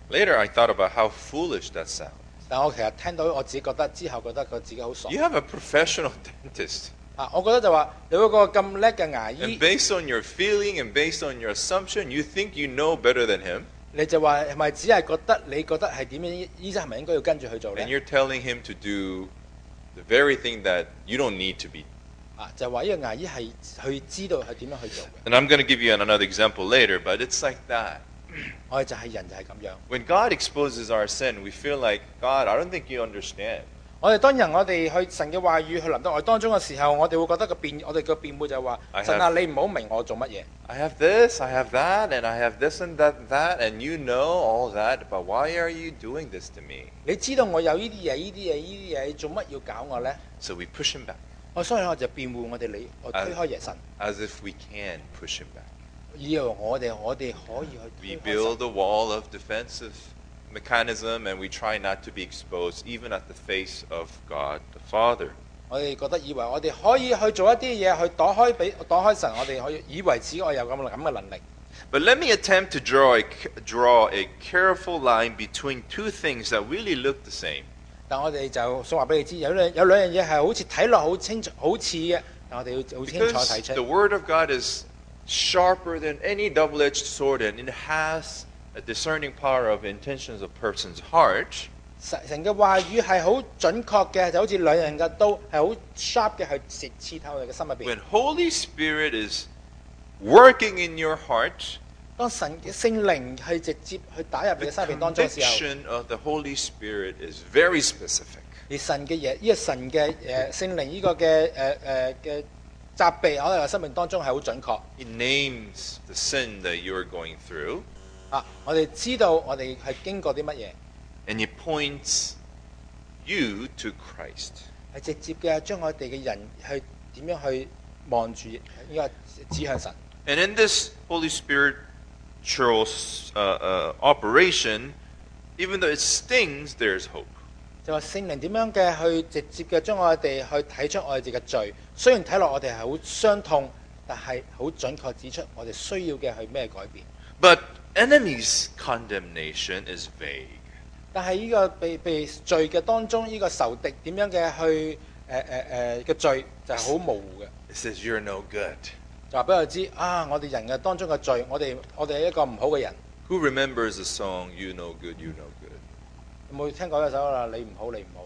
Later, I thought about how foolish that sounds. 但我其實聽到我自己覺得之後覺得佢自己好傻 You have a professional dentist, 啊！我覺得就話有一個咁叻嘅牙 and 醫， based on your feeling and based on your assumption, you think you know better than him, 你就話係咪只係覺得你覺得係點樣？醫生係咪應該要跟住去做 and 咧？ you're telling him to do the very thing that you don't need to be. 啊，就話呢個牙醫係去知道係點樣去做嘅。 And I'm going to give you another example later, but it's like that. 我哋就係人就係咁樣。 When God exposes our sin, we feel like, God, I don't think you understand. 我哋當人我哋去神嘅話語去臨到我哋當中嘅時候，我哋會覺得個辯，我哋嘅辯護就係話： I have- 神啊，你唔好明我做乜嘢。 I have this, I have that, and I have this and that and that, and you know all that, but why are you doing this to me? 你知道我有呢啲嘢、呢啲嘢、呢啲嘢，你做乜要搞我咧？ So we push him back, 我所以我就辯護我哋你，我推開耶神， as if we can push him back. 以為我哋我哋可以 We 去推開 build 神。 a wall of defensive mechanism, and we try not to be exposed, even at the face of God the Father. 我哋覺得以為我哋可以去做一啲嘢去躲開俾躲開神，我哋可以以為自己我有咁咁嘅能力。 But let me attempt to draw a, draw a careful line between two things that really look the same. 但我哋就想話俾你知，有兩有兩樣嘢係好似睇落好清楚、好似嘅，但我哋要好清楚 Because 睇出 the。Word of God is sharper than any double-edged sword, and it has a discerning power of intentions of a person's heart. 神神嘅話語係好準確嘅，就好似兩刃嘅刀，係好 sharp 嘅，去刺刺透你嘅心入邊。 When Holy Spirit is working in your heart, 當神嘅聖靈去直接去打入 the 你嘅心入邊當中嘅時候， conviction of the Holy Spirit is very specific. 而神嘅嘢，呢個神嘅誒聖靈呢個嘅誒誒嘅責備喺我哋嘅生命當中係好準確。 It names the sin that you are going through, 啊，我哋知道我哋係經過啲乜嘢， and it points you to Christ. 係直接嘅將我哋嘅人去點樣去望住呢個指向神。 And in this Holy Spiritual uh, uh, operation, even though it stings, there's hope. 就話聖靈點樣嘅去直接嘅將我哋去睇出我哋嘅罪，雖然睇落我哋係好傷痛，但係好準確指出我哋需要嘅係咩改變。 But enemies' condemnation is vague. 但係呢個被被罪嘅當中，呢、個仇敵點樣嘅去誒誒誒嘅罪就係好模糊嘅， It says you're no good. 就話俾我知啊！我哋人嘅當中嘅罪，我哋我哋係一個唔好嘅人。 Who remembers the song, You No Good, You No Good? 有冇聽過一首啦？你唔好，你唔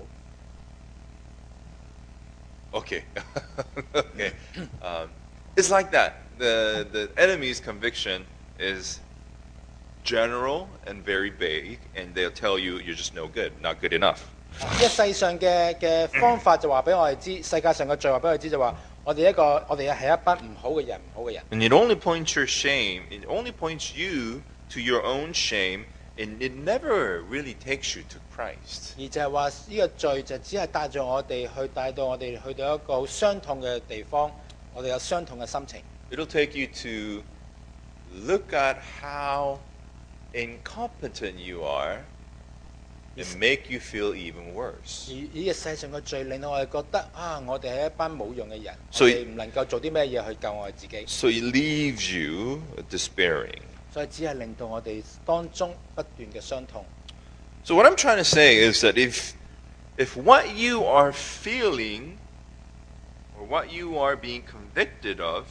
好。 Okay. okay. Um, it's like that. The, the enemy's conviction is general and very vague, and they'll tell you you're just no good, not good enough. 一世上嘅嘅方法就話俾我哋知，世界上嘅罪話俾我哋知就話，我哋一個我哋係一班唔好嘅人，唔好嘅人。 And it only points your shame, it only points you to your own shame, and it never really takes you to Christ. 而就係話呢個罪就只係帶住我哋去帶到我哋去到一個好傷痛嘅地方，我哋有傷痛嘅心情。 It'll take you to look at how incompetent you are and make you feel even 而 worse. 呢個世上嘅罪令到我哋覺得啊，我哋係一班冇用嘅人， 所以我哋唔能夠做啲咩嘢去救我哋自己， So it leaves you despairing. 所以只係令到我哋當中不斷嘅傷痛。 So what I'm trying to say is that if if what you are feeling or what you are being convicted of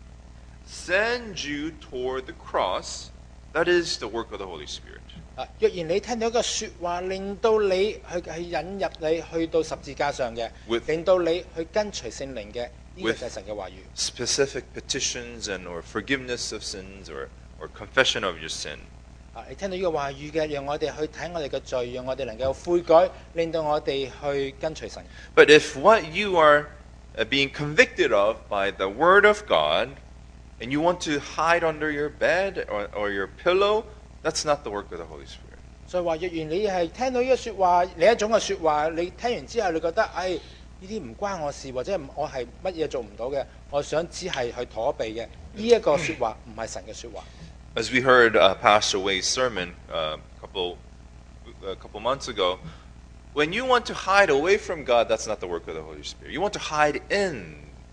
sends you toward the cross, that is the work of the Holy Spirit. 啊，若然你聽到一個説話，令到你去去引入你去到十字架上嘅， With- 令到你去跟隨聖靈嘅，呢、個 With- 就係神嘅話語。 Specific petitions and or forgiveness of sins or, or confession of your sin. 啊，你聽到呢個話語嘅，讓我哋去睇我哋嘅罪，讓我哋能夠悔改，令到我哋去跟隨神。 But if what you are uh, being convicted of by the Word of God and you want to hide under your bed or, or your pillow, that's not the work of the Holy Spirit. 所以話，若然你係聽到呢個説話，另一種嘅説話，你聽完之後，你覺得，唉、呢啲唔關我事，或者我係乜嘢做唔到嘅，我想只係去躲避嘅，呢、一個説話唔係神嘅説話。 As we heard uh, Pastor Way's sermon uh, a couple a couple months ago, when you want to hide away from God, that's not the work of the Holy Spirit. You want to hide in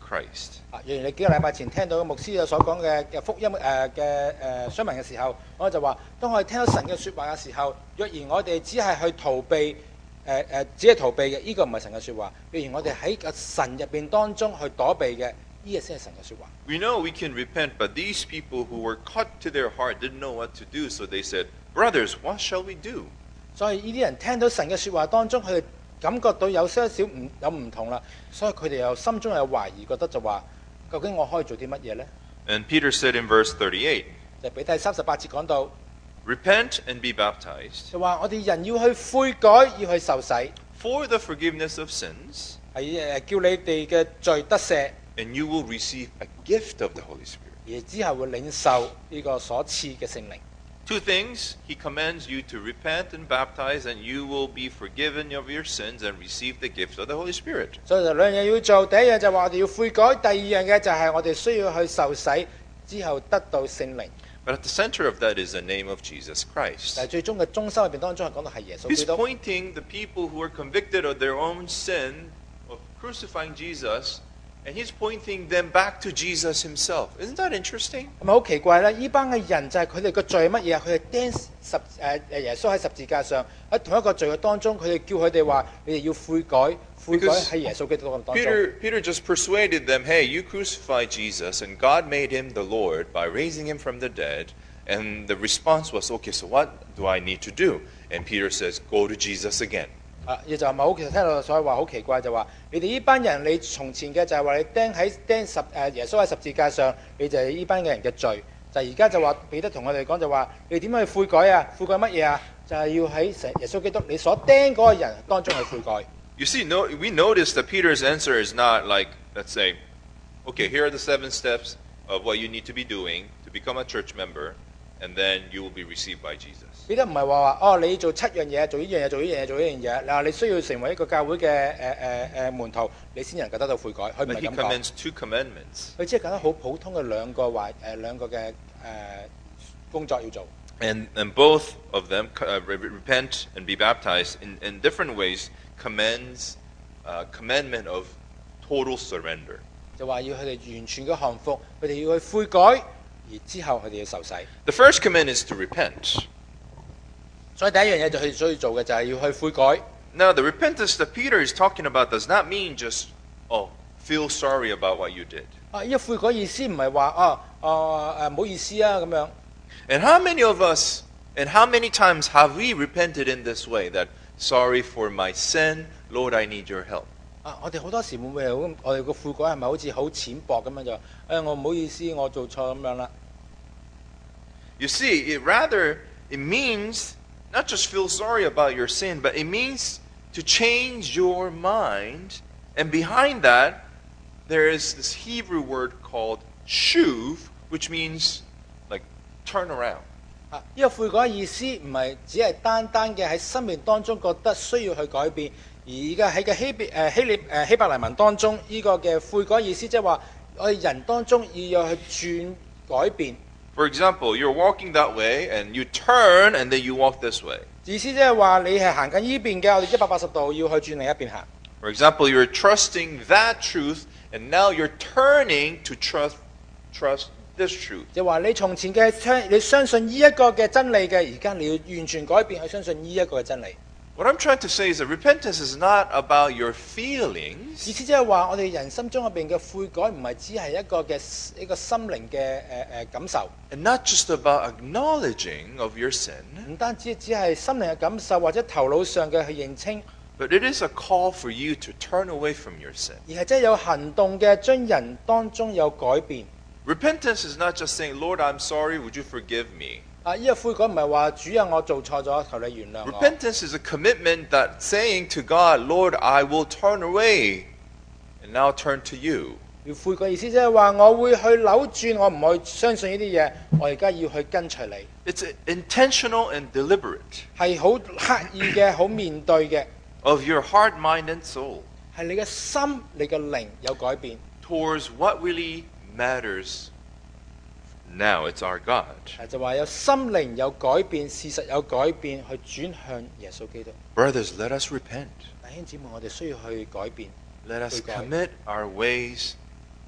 Christ. 啊，若然你幾個禮拜前聽到牧師有所講嘅嘅福音誒嘅誒商文嘅時候，我就話：當我哋聽到神嘅説話嘅時候，若然我哋只係去逃避誒誒、呃，只係逃避嘅，呢、這個唔係神嘅説話。若然我哋喺個神入邊當中去躲避嘅，呢、這個先係神嘅説話。 We know we can repent, but these people who were cut to their heart didn't know what to do, so they said, "Brothers, what shall we do?" 所以呢啲人聽到神嘅説話當中，佢哋感覺到有些少唔有唔同啦，所以佢哋又心中有懷疑，覺得就話：究竟我可以做啲乜嘢呢？ And Peter said in verse thirty-eight, 就俾第三十八節講到， "Repent and be baptized 就話我哋人要去悔改，要去受洗， for the forgiveness of sins, 係誒叫你哋嘅罪得赦， and you will receive a gift of the Holy Spirit." 而之後會領受呢個所賜嘅聖靈。 Two things, he commands you to repent and baptize, and you will be forgiven of your sins and receive the gift of the Holy Spirit. 所以就兩樣要做，第一樣就話我哋要悔改，第二樣嘅就係我哋需要去受洗之後得到聖靈。 But at the center of that is the name of Jesus 但 Christ. 係最終嘅中心入邊當中係講到係耶穌 He's 基督。 pointing the people who are convicted of their own sin of crucifying Jesus, and he's pointing them back to Jesus himself. Isn't that interesting? 係咪好奇怪咧？呢班嘅人就係佢哋個罪係乜嘢啊？佢哋釘十誒誒耶穌喺十字架上，喺同一個罪嘅當中，佢哋叫佢哋話：你哋要悔改，悔改 Because 喺耶穌基督嘅當中。 Peter, Peter just persuaded them, hey, you crucified Jesus, and God made him the Lord by raising him from the dead. And the response was, okay, so what do I need to do? And Peter says, go to Jesus again. 啊，亦就唔係好，其實聽到所以話好奇怪，就話你哋呢班人，你從前嘅就係話你釘喺釘十誒耶穌喺十字架上，你就係呢班嘅人嘅罪。就而家就話彼得同我哋講就話，你點樣去悔改啊？悔改乜嘢啊？就係、是、要喺耶穌基督你所釘嗰個人當中去悔改。 You see, no, we notice that Peter's answer is not like, let's say, okay, here are the seven steps of what you need to be doing to become a church member, and then you will be received by Jesus. 彼得唔係話話哦，你做七樣嘢，做呢樣嘢，做呢樣嘢，做呢樣嘢。嗱，你需要成為一個教會嘅誒誒誒門徒，你先能夠得到悔改。佢唔 But 係 he 咁講， commends two commandments. 佢只係講得好普通嘅兩個話誒兩個嘅誒、呃、工作要做。 And, and both of them, uh, re- repent and be baptized, in, in different ways, commends uh, commandment of total surrender. 就話要佢哋完全嘅降服，佢哋要去悔改，而之後佢哋要受洗。 The first command is to repent. 所以第一樣嘢就佢哋需要做嘅就係要去悔改。 Now, the repentance that Peter is talking about does not mean just, oh, feel sorry about what you did. 啊，呢個悔改意思唔係話啊啊誒唔好意思啊咁樣。 And how many of us, and how many times have we repented in this way? That, sorry for my sin, Lord, I need your help. 啊，我哋好多時會唔會係好？我哋個悔改係咪好似好淺薄咁樣就？誒、哎，我唔好意思，我做錯咁樣啦。 You see, it rather, it means not just feel sorry about your sin, but it means to change your mind. And behind that, there is this Hebrew word called shuv, which means like turn around. 啊，呢個悔改意思唔係只係單單嘅喺生命當中覺得需要去改變，而而家喺個希別誒希臘誒希伯來文當中，呢、這個嘅悔改意思即係話我哋人當中要有去轉改變。 For example, you're walking that way, and you turn, and then you walk this way. 意思即係話你係行緊呢邊嘅，我哋一百八十度要去轉另一邊行。 For example, you're trusting that truth, and now you're turning to trust trust this truth. 就話你從前嘅相你相信呢一個嘅真理嘅，而家你要完全改變去相信呢一個嘅真理。 What I'm trying to say is that repentance is not about your feelings. 意思即係話我哋人心中入邊嘅悔改唔係只係一個嘅一個心靈嘅誒誒感受， And not just about acknowledging of your sin, 唔單止只係心靈嘅感受或者頭腦上嘅去認清， but it is a call for you to turn away from your sin. 而係真係有行動嘅將人當中有改變。 Repentance is not just saying, Lord, I'm sorry, would you forgive me? 啊！呢個悔改唔係話主啊，我做錯咗，求你原諒我。 Repentance is a commitment that saying to God, Lord, I will turn away and now turn to you. 要悔改意思即係話我會去扭轉，我唔去相信呢啲嘢，我而家要去跟隨你。 It's intentional and deliberate 係好刻意嘅，好面對嘅， of your heart, mind, and soul 係你嘅心、你嘅靈有改變， towards what really matters. Now it's our God. 係就話有心靈有改變，事實有改變，去轉向耶穌基督。 Brothers, let us repent. 弟兄姊妹，我哋需要去改變， Let us Okay. commit our ways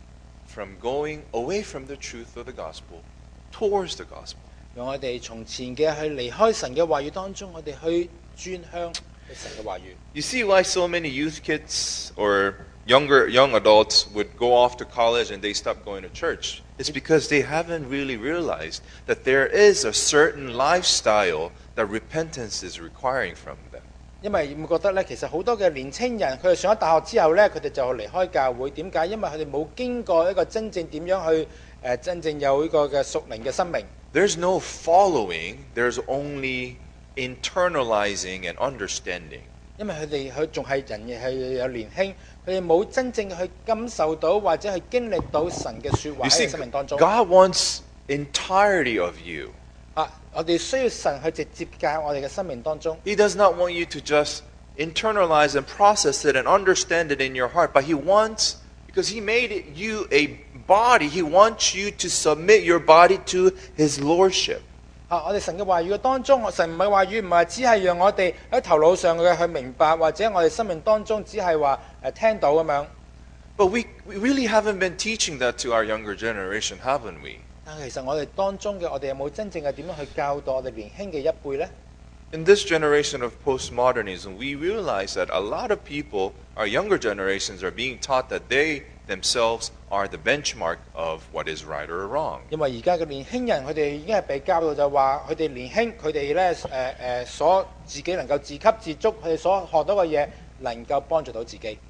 from going away from the truth of the gospel towards the gospel. 讓我哋從前嘅去離開神嘅話語當中，我哋去轉向神嘅話語。 You see why so many youth kids or younger young adults would go off to college and they stop going to church? It's because they haven't really realized that there is a certain lifestyle that repentance is requiring from them. 因為會覺得咧，其實好多嘅年青人，佢哋上咗大學之後咧，佢哋就離開教會。點解？因為佢哋冇經過一個真正點樣去誒、呃、真正有呢個嘅屬靈嘅生命。 There's no following, there's only internalizing and understanding. 因為佢哋佢仲係人，係有年輕，佢哋冇真正去感受到或者去經歷到神嘅説話 You 喺 see, 生命當中。 God wants entirety of you. 啊，我哋需要神去直接教我哋嘅生命當中。 He does not want you to just internalize and process it and understand it in your heart, but He wants, because He made it, you a body, He wants you to submit your body to His lordship. 啊，我哋神嘅話語嘅當中，神唔係話語唔係只係讓我哋喺頭腦上嘅去明白，或者我哋生命當中只係話誒聽到咁樣。 But we, we really haven't been teaching that to our younger generation, haven't we? 但係其實我哋當中嘅，我哋有冇真正嘅點樣去教導我哋年輕嘅一輩呢？ In this generation of postmodernism, we realize that a lot of people, our younger generations, are being taught that they themselves are the benchmark of what is right or wrong. 因為而家嘅年輕人，佢哋已經係被教導就話，佢哋年輕，佢哋咧誒誒所自己能夠自給自足，佢哋所學到嘅嘢能夠幫助到自己。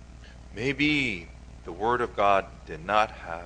Maybe the Word of God did not have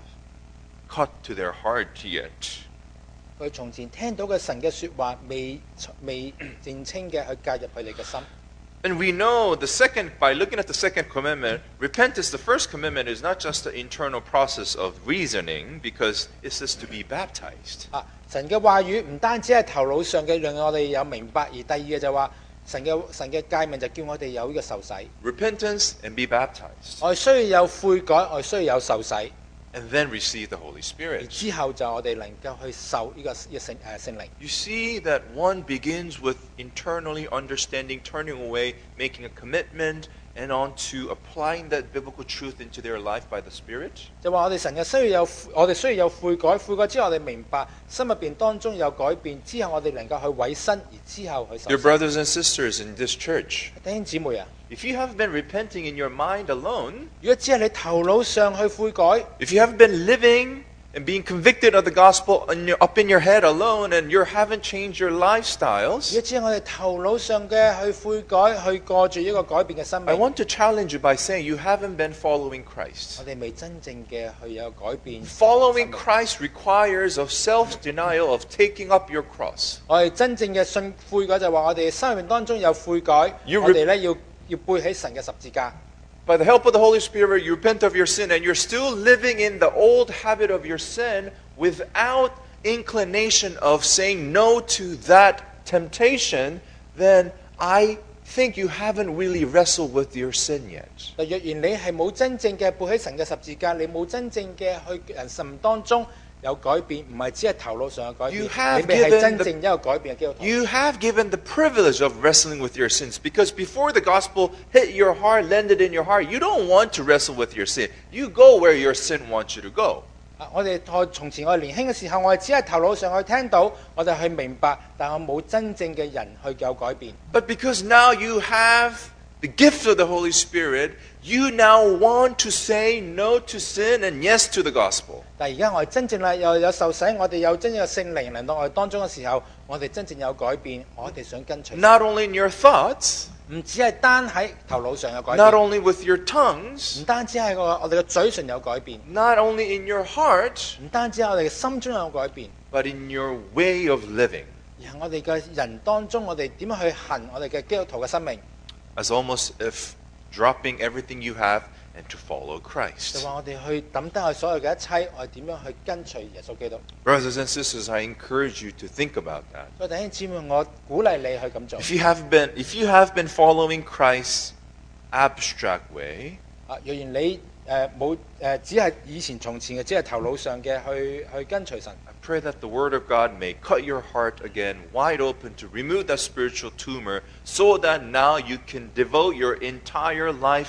cut to their heart yet. 佢從前聽到嘅神嘅説話，未未認清嘅去介入佢哋嘅心。 And we know the second, by looking at the second commandment, repentance, the first commandment, is not just the internal process of reasoning, because it says to be baptized. 啊，神嘅話語唔單止係頭腦上嘅讓我哋有明白，而第二嘅就話神嘅神嘅誡命就叫我哋有呢個受洗。 Repentance and be baptized. 我哋需要有悔改，我哋需要有受洗， And then receive the Holy 而 Spirit. 之後就我哋能夠去受呢、這個呢、這個聖誒聖靈。 You see that one begins with internally understanding, turning away, making a commitment, and on to applying that biblical truth into their life by the Spirit. 就話我哋神嘅需要有，我哋需要有悔改，悔改之後我哋明白心入邊當中有改變，之後我哋能夠去委身，而之後去受 Dear 洗。 brothers and sisters in this church, 弟兄姊妹啊， if you have been repenting in your mind alone, 如果只係你頭腦上去悔改， if you haven't been living and being convicted of the gospel in your, up in your head alone, and you haven't changed your 如 lifestyles, 果只係我哋頭腦上嘅去悔改，去過住一個改變嘅生 I 命， want to challenge you by saying you haven't been following Christ. 我哋未真正嘅去有改變。 Following Christ requires of self-denial, of taking up your cross. 我哋真正嘅信悔改就係話我哋生命當中有悔改， You 我哋咧要要背起神嘅十字架。 By the help of the Holy Spirit, you repent of your sin, and you're still living in the old habit of your sin without inclination of saying no to that temptation, then I think you haven't really wrestled with your sin yet. 但若然你係冇真正嘅背起神嘅十字架，你冇真正嘅去人生當中有改變，唔係只係頭腦上嘅改變， You have 你未係 given 真 the- 正一個改變嘅基督徒。 You have given the privilege of wrestling with your sins, because before the gospel hit your heart, landed in your heart, you don't want to wrestle with your sin. You go where your sin wants you to go. 啊我哋我從前我哋年輕嘅時候，我哋只係頭腦上去聽到，我哋去明白，但我冇真正嘅人去有改變。 But because now you have the gift of the Holy Spirit, you now want to say no to sin and yes to the gospel. 但係而家我哋真正啦，又有受洗，我哋有真正嘅聖靈嚟到我哋當中嘅時候，我哋真正有改變，我哋想跟隨。 Not only in your thoughts, 唔只係單喺頭腦上有改 not 變， only with your tongues, 唔單止係個我哋嘅嘴唇有改變， not only in your heart, 唔單止係我哋嘅心中有改變， but in your way of living. 而係我哋嘅人當中，我哋點樣去行我哋嘅基督徒嘅生命， As almost if dropping everything you have and to follow 就 Christ. 話我哋去抌低我所有嘅一切，我哋點樣去跟隨耶穌基督。 Brothers and sisters, I encourage you to think about that. 所以弟兄姊妹，我鼓勵你去咁做。 If you have been, if you have been following Christ's abstract way, 啊，若然你誒冇誒，只係以前從前嘅，只係頭腦上嘅去去跟隨神。 I pray that the Word of God may cut your heart again wide open to remove that spiritual tumor, so that now you can devote your entire life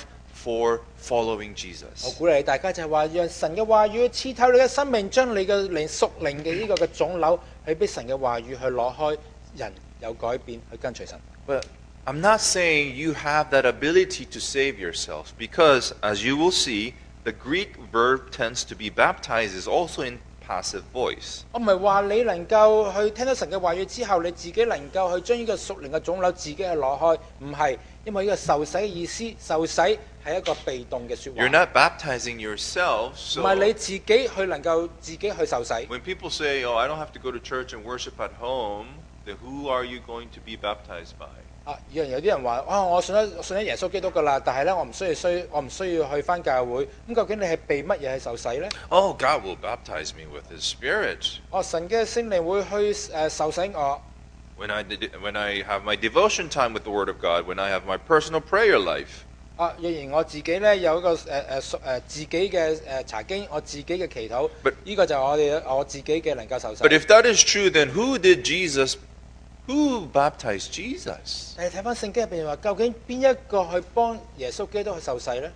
for following 我 Jesus. 鼓勵大家就係話，讓神嘅話語刺透你嘅生命，將你嘅靈屬靈嘅呢個嘅腫瘤，去俾神嘅話語去攞開，人有改變，去跟隨神。 But I'm not saying you have that ability to save yourself, because as you will see, the Greek verb tense to be baptized is also in passive voice. 我唔係話你能夠去聽到神嘅話語之後，你自己能夠去將呢個屬靈嘅腫瘤自己去攞開，唔係，因為呢個受洗嘅意思，受洗係一個被動嘅説 You're 話， not baptizing yourself, 唔 so 係你自己去能夠自己去受洗。 when people say, oh, I don't have to go to church and worship at home, then who are you going to be baptized by? 啊，有有啲人話，啊，我信咗信咗耶穌基督噶啦，但係咧，我唔需要需我唔需要去翻教會。咁究竟你係被乜嘢去受洗咧？ Oh, God will baptize me with His Spirit. 哦，神嘅聖靈會去誒、呃、受洗我。 When I, did, when I have my devotion time with the Word of God, when I have my personal prayer life. 啊，若然我自己咧有一個誒誒誒自己嘅誒、呃、查經，我自己嘅祈禱， But- 呢個就係我哋我自己嘅能夠受洗。 But if that is true, then who did Jesus, who baptized Jesus? 但係睇翻聖經入邊話，究竟邊一個去幫耶穌基督去受洗咧？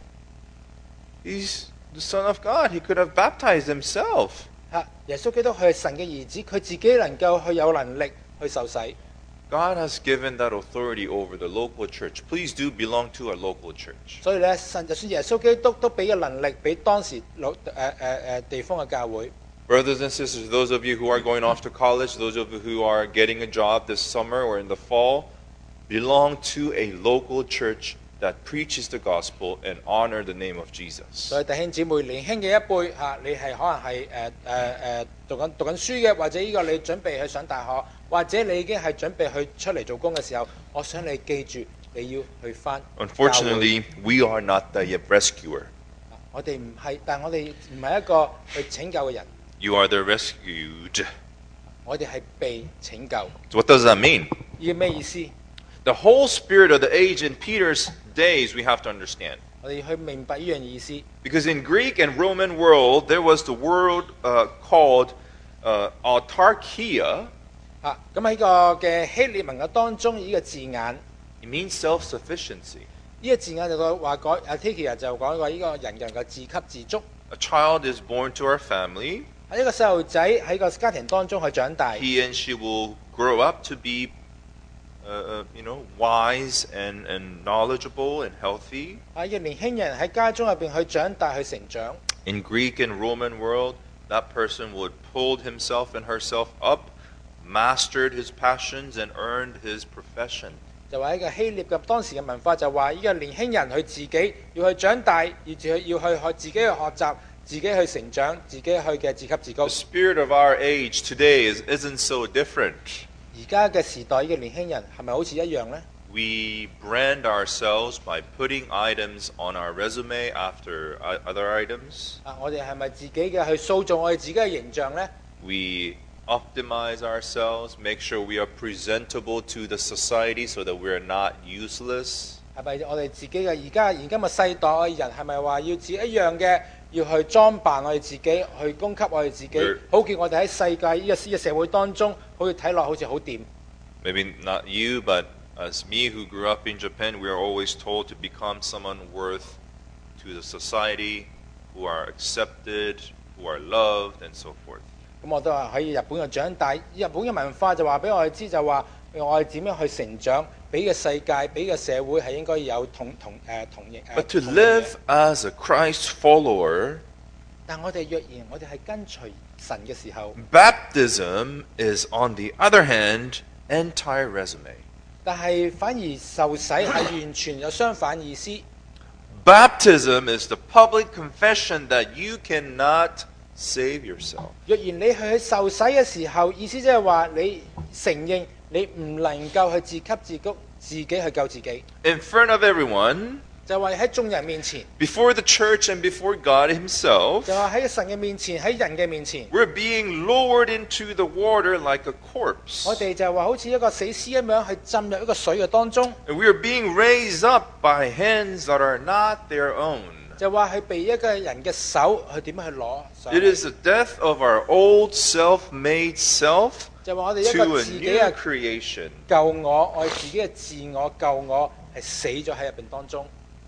He's the Son of God. He could have baptized himself. 嚇、耶穌基督佢係神嘅兒子，佢自己能夠去有能力去受洗。 God has given that authority over the local church. Please do belong to a local church. 所以咧，神就算耶穌基督都俾嘅能力俾當時老誒誒誒地方嘅教會。 Brothers and sisters, those of you who are going off to college, those of you who are getting a job this summer or in the fall, belong to a local church that preaches the gospel and honor the name of Jesus. 所以弟兄姊妹，年輕嘅一輩嚇、你係可能係誒誒誒讀緊讀緊書嘅，或者呢個你準備去上大學，或者你已經係準備去出嚟做工嘅時候，我想你記住，你要去翻。 Unfortunately, we are not the rescuer. 我哋唔係，但係我哋唔係一個去拯救嘅人， You are the rescued. 我哋係被拯救。 So what does that mean? 呢個咩意思？ The whole spirit of the age in Peter's days we have to understand. 我哋要去明白呢樣意思。 Because in Greek and Roman world, there was the word uh, called uh, autarkia. 啊，咁喺個嘅希臘文嘅當中，呢個字眼， It means self-sufficiency. 呢個字眼就個話講，阿 Tiki 就講過呢個人人嘅自給自足。 A child is born to our family. 喺一個細路仔喺個家庭當中去長大， He and she will grow up to be, uh, uh, you know, wise and, and knowledgeable and healthy. 啊，一個年輕人喺家中入邊去長大去成長。 In Greek and Roman world, that person would pull himself and herself up, mastered his passions, and earned his profession. 就話一個希臘嘅當時嘅文化就話，呢個年輕人佢自己要去長大，要自要去學自己去學習，自己去成長，自己去嘅自給自足 The。spirit of our age today is, isn't so different. 而家嘅時代嘅年輕人係咪好似一樣呢？ We brand ourselves by putting items on our resume after uh, other items. 啊，我哋係咪自己嘅去塑造我哋自己嘅形象呢？ We optimize ourselves, make sure we are presentable to the society so that we are not useless. 係咪我哋自己嘅而家現今嘅世代嘅人係咪話要自己一樣嘅要去裝扮我哋自己，去供給我哋自己，好叫我哋喺世界呢個呢個社會當中，好似睇落好似好掂。 Maybe not you, but as me who grew up in Japan, we are always told to become someone worth to the society, who are accepted, who are loved, and so forth. 咁我都係喺日本嘅長大，日本嘅文化就話俾我哋知，就話我哋點樣去成長，俾嘅世界，俾嘅社會係應該有同同誒同型誒。 But to 同型嘅 live as a Christ follower, 但我哋若然我哋係跟隨神嘅時候， baptism is, on the other hand, entire resume. 但係反而受洗係完全有相反意思。 Baptism is the public confession that you cannot save yourself. 若然你去受洗嘅時候，意思即係話你承認你唔能夠去自給自足，自己去救自己， In front of everyone, 就話喺眾人面前， before the church and before God Himself, 就話喺神嘅面前，喺人嘅面前， we're being lowered into the water like a corpse. 我哋就話好似一個死屍咁樣去浸入一個水嘅當中， And we are being raised up by hands that are not their own. 就話係被一個人嘅手去點樣去攞上 It 嚟， is the death of our old self-made self 就話我哋一 to 個 a 自己 new 嘅 creation. 救我，我哋自己嘅自我救我係死咗喺入邊當中。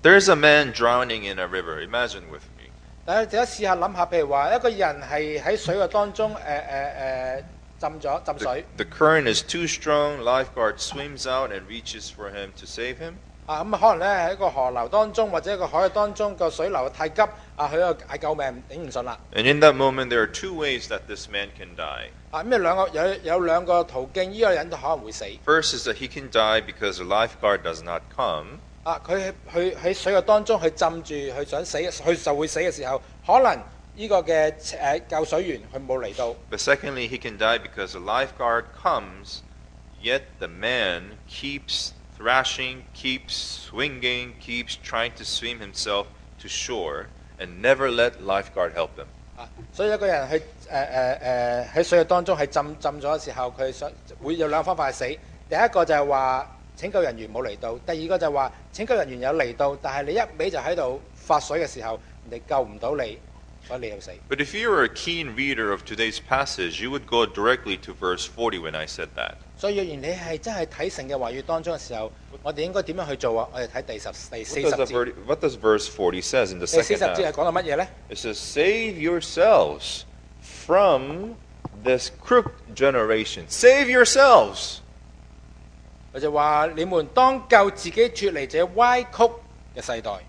There's a man drowning in a river. Imagine with me. 大家大家試下諗下，譬如話一個人係喺水嘅當中，誒誒誒浸咗浸 The, 水 the current is too strong. Lifeguard swims out and reaches for him to save him. 啊咁啊，可能咧喺一個河流當中或者一個海當中個水流太急，啊佢個嗌救命頂唔順啦。 And in that moment, there are two ways that this man can die. 啊咁有兩個有有兩個途徑，呢、這個人都可能會死。 First is that he can die because the lifeguard does not come. 啊佢佢喺水嘅當中，佢浸住，佢想死，佢就會死嘅時候，可能呢個嘅誒救水員佢冇嚟到。 But secondly, he can die because the lifeguard comes, yet the man keeps thrashing, keeps swinging, keeps trying to swim himself to shore, and never let lifeguard help him. 啊，所以一個人去誒誒誒喺水嘅當中係浸浸咗嘅時候，佢想會有兩個方法係死。第一個就係話拯救人員冇嚟到，第二個就係話拯救人員有嚟到，但係你一味就喺度發水嘅時候，人哋救唔到你，所以你要死。 But if you were a keen reader of today's passage, you would go directly to verse forty when I said that. 所以若然你係真係睇神嘅話語當中嘅時候，我哋應該點樣去做啊？我哋睇第十第四 What 十 does, the 節。 ver- what does verse forty says in the 第四 second 十節係 half? 講到乜嘢呢？ It says, "Save yourselves from this crooked generation." Save yourselves. 佢就話：你們當救自己脱離這歪曲嘅世代。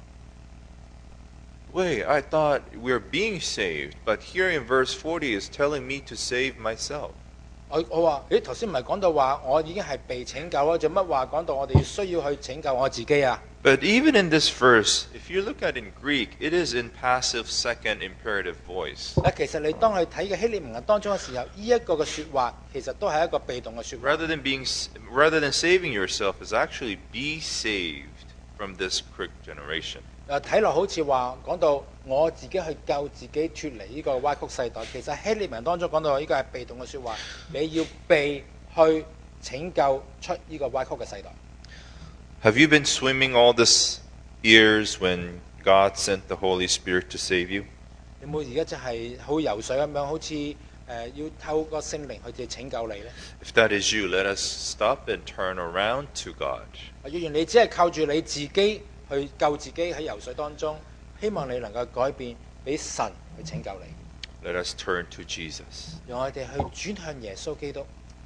Wait, I thought we're being saved, but here in verse forty is telling me to save myself. 我我話：咦，頭先唔係講到話我已經係被拯救啊？做乜話講到我哋需要去拯救我自己啊？ But even in this verse, if you look at it in Greek, it is in passive second imperative voice. 嗱，其實你當去睇嘅希臘文當中嘅時候，呢、一個嘅説話其實都係一個被動嘅説話。 Rather than being, rather than saving yourself, is actually be saved from this crooked generation. 誒睇落好似話講到我自己去救自己脱離呢個歪曲世代，其實希臘文當中講到呢個係被動嘅説話，你要被去拯救出呢個歪曲嘅世代。 Have you been swimming all these years when God sent the Holy Spirit to save you? 你冇而家就係好游水咁樣，好似誒、呃、要透過聖靈去拯救你咧？ If that is you, let us stop and turn around to God. 若然你只係靠住你自己去救自己喺游水當中，希望你能夠改變，俾神去拯救你。 Let us turn to Jesus. 讓我哋去轉向耶穌基督。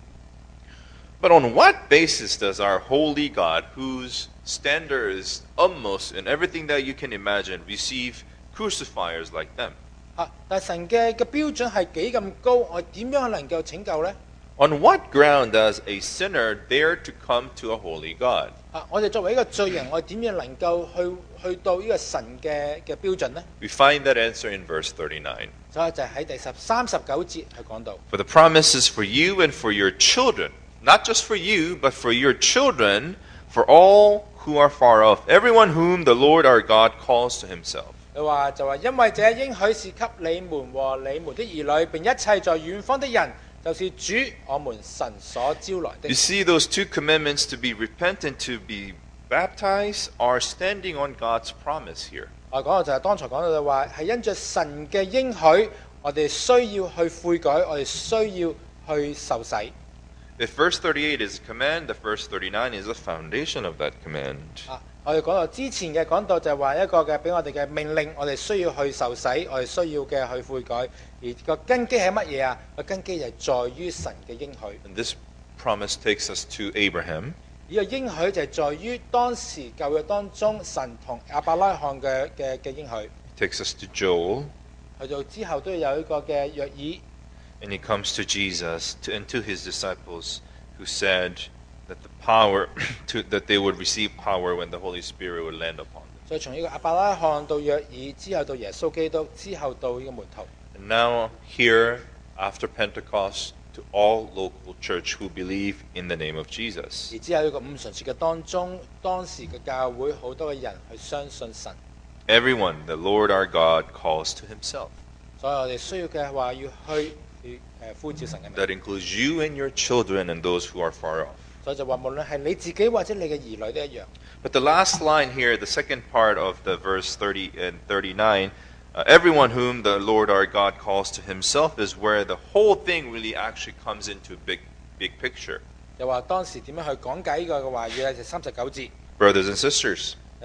But on what basis does our holy God, whose standard is utmost in everything that you can imagine, receive crucifiers like them? 啊！但係神嘅嘅標準係幾咁高，我點樣能夠拯救呢？ On what ground does a sinner dare to come to a holy God? 啊！我哋作為一個罪人，我點樣能夠去去到呢個神嘅嘅標準呢？ We find that answer in verse thirty-nine. 所以就係喺第十三十九節去講到。 For the promise is for you and for your children, not just for you, but for your children, for all who are far off, everyone whom the Lord our God calls to himself. 佢話就話，因為這應許是給你們和你們的兒女，並一切在遠方的人，就是主我們神所招來的。 You see, those two commandments to be repentant, to be baptized, are standing on God's promise here. 我講到就係剛才講到就話，係因着神嘅應許，我哋需要去悔改，我哋需要去受洗。 If verse thirty-eight is a command, the verse thirty-nine is the foundation of that command. 啊，我哋講到之前嘅講到就係話一個嘅俾我哋嘅命令，我哋需要去受洗，我哋需要嘅去悔改。而個根基係乜嘢啊？個根基就係在於神嘅應許。 And this promise takes us to Abraham. 呢個應許就係在於當時舊約當中神同亞伯拉罕嘅嘅嘅應許。 It takes us to Joel. 去到之後都要有一個嘅約議。 And he comes to Jesus to, and to his disciples, who said that the power, to, that they would receive power when the Holy Spirit would land upon them. 所以從呢個亞伯拉罕到約議，之後到耶穌基督，之後到呢個門徒。 And now here, after Pentecost, to all local church who believe in the name of Jesus. 而之後呢個五旬節嘅當中，當時嘅教會好多嘅人去相信神。 Everyone the Lord our God calls to himself. 所以我哋需要嘅話要去去誒呼召神嘅名。 That includes you and your children and those who are far off. 所以就話無論係你自己或者你嘅兒女都一樣。 But the last line here, the second part of the verse thirty and thirty-nine, uh, everyone whom the Lord our God calls to himself, is where the whole thing really actually comes into a big, big picture. 又話當時點樣去講解呢個嘅話語咧？就三十九節。 Brothers and sisters,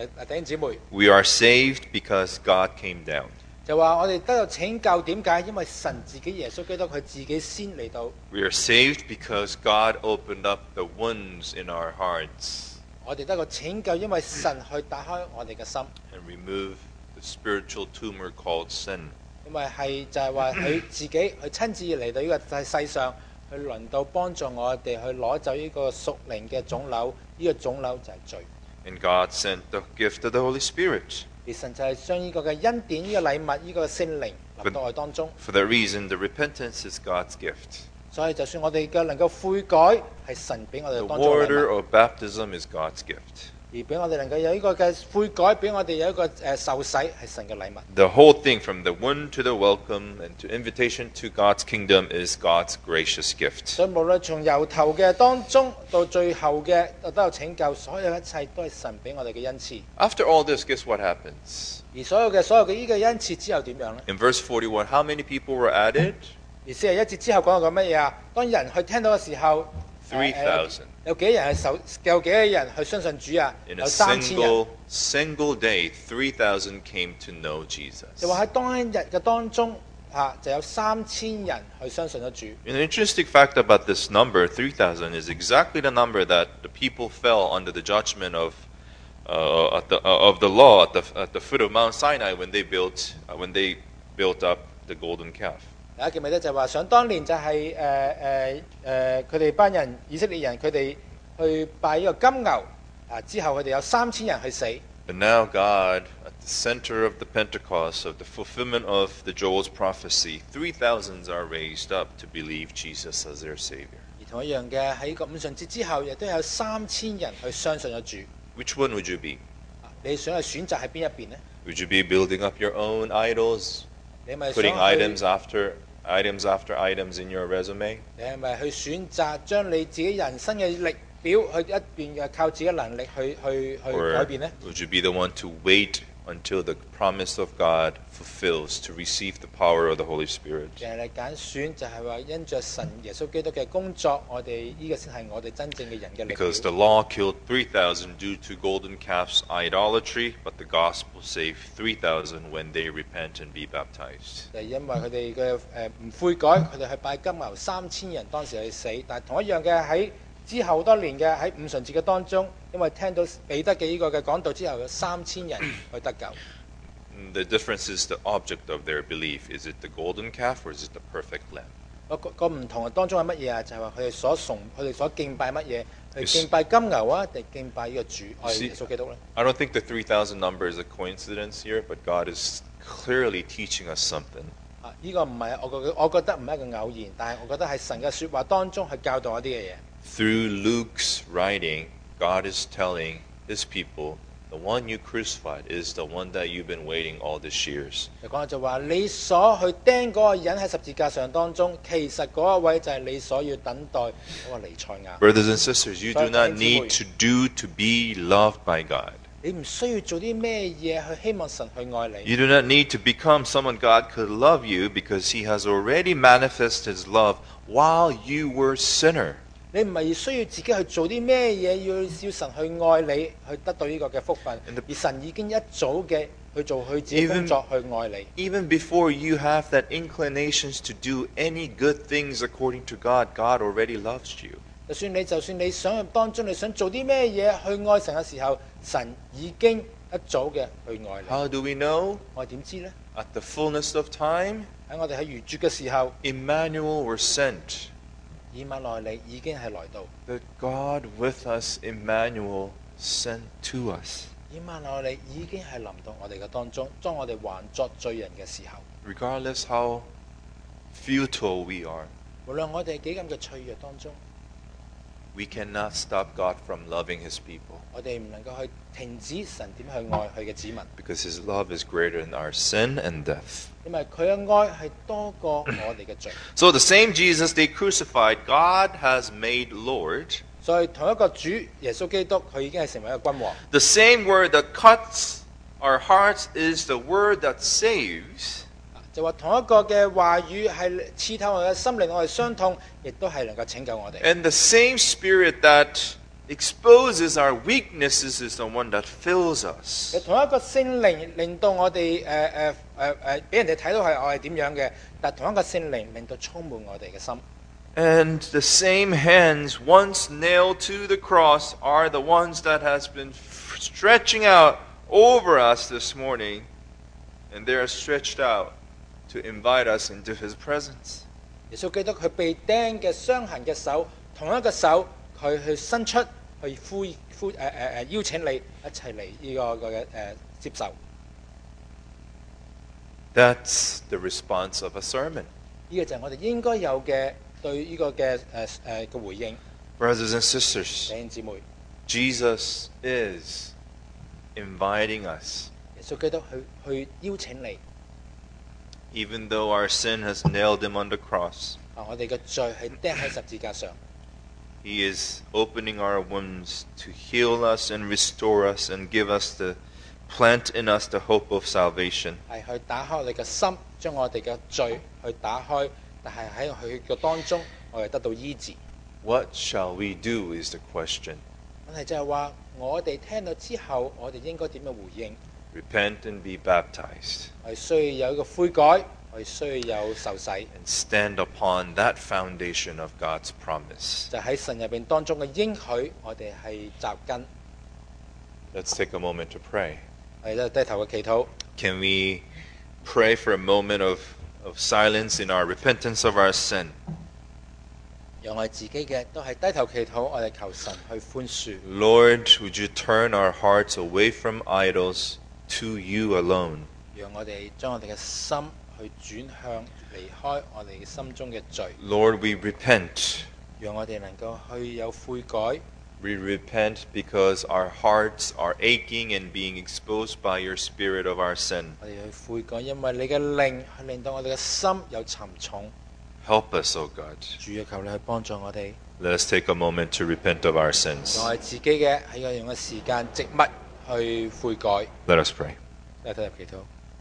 誒弟兄姊妹， We are saved because God came down. 就話我哋得到拯救，點解？因為神自己耶穌基督佢自己先嚟到。 We are saved because God opened up the wounds in our hearts 我哋得到拯救，因為神去打開我哋嘅心， and remove the spiritual tumor called sin. 因為係就係話佢自己佢親自嚟到呢個世上，去輪到幫助我哋去攞走呢個屬靈嘅腫瘤，呢、這個腫瘤就係罪。 And God sent the gift of the Holy Spirit. 而神就係將呢個嘅恩典、呢、這個禮物、呢、這個聖靈臨到我哋當中。 For that reason, the repentance is God's gift. 所以就算我哋嘅能夠悔改，係神俾我哋 The 當中嘅禮 water 物， of baptism is God's gift. 而俾我哋能夠有呢個嘅悔改，俾我哋有一個誒受洗係神嘅禮物。 The whole thing, from the wound to the welcome and to invitation to God's kingdom, is God's gracious gift. 所以無論從由頭嘅當中到最後嘅都有拯救，所有一切都係神俾我哋嘅恩賜。 After all this, guess what happens? 而所有嘅所有嘅呢個恩賜之後點樣呢？ In verse forty-one, how many people were added? 而四十一節之後講到個乜嘢啊？當人去聽到嘅時候， Three 誒誒 thousand. 有幾人去受？有幾多人去相信主啊？ In 有 a 三千人。 single single day, three thousand came to know Jesus. 就話喺當日嘅當中嚇就有三千人去相信咗主。 An interesting fact about this number, three thousand, is exactly the number that the people fell under the judgment of uh, at the, uh, of the law at the, at the foot of Mount Sinai when they built uh, when they built up the golden calf. 大家記唔記得就話想當年就係誒誒誒佢哋班人以色列人佢哋去拜呢個金牛啊，之後佢哋有三千人去死。 But now God, at the center of the Pentecost, of the fulfillment of the Joel's prophecy, three thousands are raised up to believe Jesus as their Savior. 而同一樣嘅喺個五旬節之後，亦都有三千人去相信咗主。 Which one would you be? 啊你想去選擇喺邊一邊呢？ Would you be building up your own idols, 你咪想 putting 去 items after items after items in your resume? 你係咪去選擇將你自己人生嘅力表去一邊嘅靠自己能力去去去 Or 改變呢？ would you be the one to wait until the promise of God fulfills to receive the power of the Holy Spirit? 就係你揀選，就係話因着神耶穌基督嘅工作，我哋呢個先係我哋真正嘅人嘅力表。 Because the law killed three thousand due to golden calf's idolatry, but the gospel saved three thousand when they repent and be baptized. 就係因為佢哋嘅誒唔悔改，佢哋去拜金牛，三千人當時去死。但係同一樣嘅喺之後多年嘅喺五旬節嘅當中，因為聽到彼得嘅呢個嘅講道之後，有三千人去得救。 The difference is the object of their belief. Is it the golden calf or is it the perfect lamb? 個個唔同嘅當中係乜嘢啊？就係話佢哋所崇，佢哋所敬拜乜嘢？去 Yes. 敬拜金牛啊，定敬拜呢個主，我哋 See- 耶穌基督咧？ I don't think the three thousand number is a coincidence here, but God is clearly teaching us something. 啊，呢個唔係我覺我覺得唔係一個偶然，但係我覺得係神嘅説話當中去教導一啲嘅嘢。 Through Luke's writing, God is telling his people, the one you crucified is the one that you've been waiting all these years. 就講就話你所去釘嗰個人喺十字架上當中，其實嗰一位就係你所要等待嗰個彌賽亞。 Brothers and sisters, you do not need to do to be loved by God. 你唔需要做啲咩嘢去希望神去愛你。 You do not need to become someone God could love you because he has already manifested his love while you were sinner. 你唔係需要自己去做啲咩嘢，要要神去愛你，去得到呢個嘅福分。 And the- 而神已經一早嘅去做佢自己工作去愛你。 Even before you have that inclinations to do any good things according to God, God already loves you. 就算你就算你想當中你想做啲咩嘢去愛神嘅時候，神已經一早嘅去愛你。 How do we know? 我點知呢？ At the fullness of time, 喺我哋喺逾絕嘅時候， Emmanuel were sent. 以馬內利已經係來到。 The God with us, Emmanuel, sent to us. 以馬內利已經係臨到我哋嘅當中，當我哋還作罪人嘅時候， Regardless how futile we are, 無論我哋幾咁嘅脆弱當中， we cannot stop God from loving his people 我哋唔能夠去停止神點去愛佢嘅子民， because his love is greater than our sin and death. 因為佢嘅愛係多過我哋嘅罪。 So the same Jesus they crucified, God has made Lord. 所以同一個主耶穌基督，佢已經係成為一個君王。 The same word that cuts our hearts is the word that saves. 就話同一個嘅話語係刺透我哋嘅心靈，我哋傷痛，亦都係能夠拯救我哋。 And the same spirit that exposes our weaknesses is the one that fills us. 同一個聖靈令到我哋誒誒誒誒俾人哋睇到係我係點樣嘅，但同一個聖靈令到充滿我哋嘅心。 And the same hands once nailed to the cross are the ones that has been stretching out over us this morning, and they are stretched out to invite us into His presence. 耶穌基督佢被釘嘅傷痕嘅手，同一個手佢去伸出去呼呼誒誒誒邀請你一齊嚟呢個嘅誒接受。 That's the response of a sermon. 呢個就係我哋應該有嘅對呢個嘅誒誒嘅回應。 Brothers and sisters, 弟兄姊妹， Jesus is inviting us. 耶穌基督去去邀請你。 Even though our sin has nailed Him on the cross, 啊，我哋嘅罪係釘喺十字架上。 He is opening our wounds to heal us and restore us and give us the plant in us the hope of salvation. 係去打開我哋嘅心，將我哋嘅罪去打開，但係喺佢嘅當中，我哋得到醫治。 What shall we do is the question. 問題就係話，我哋聽到之後，我哋應該點樣回應？ Repent and be baptized 我哋需要有一個悔改，我哋需要有受洗， and stand upon that foundation of God's promise. 就喺神入邊當中嘅應許，我哋係扎根。 Let's take a moment to pray. 我哋都低頭嘅祈禱。 Can we pray for a moment of, of silence in our repentance of our sin? 讓我哋自己嘅都係低頭祈禱，我哋求神去寬恕。 Lord, would you turn our hearts away from idols to you alone? 讓我哋將我哋嘅心去轉向離開我哋心中嘅罪。 Lord, we repent. 讓我哋能夠去有悔改。 We repent because our hearts are aching and being exposed by your spirit of our sin. 我哋去悔改，因為你嘅靈去令到我哋嘅心有沉重。 Help us, O God. 主要求你去幫助我哋。 Let us take a moment to repent of our sins. 讓我哋自己嘅喺個用嘅時間靜默去悔改。 Let us pray. 嚟睇入祈禱。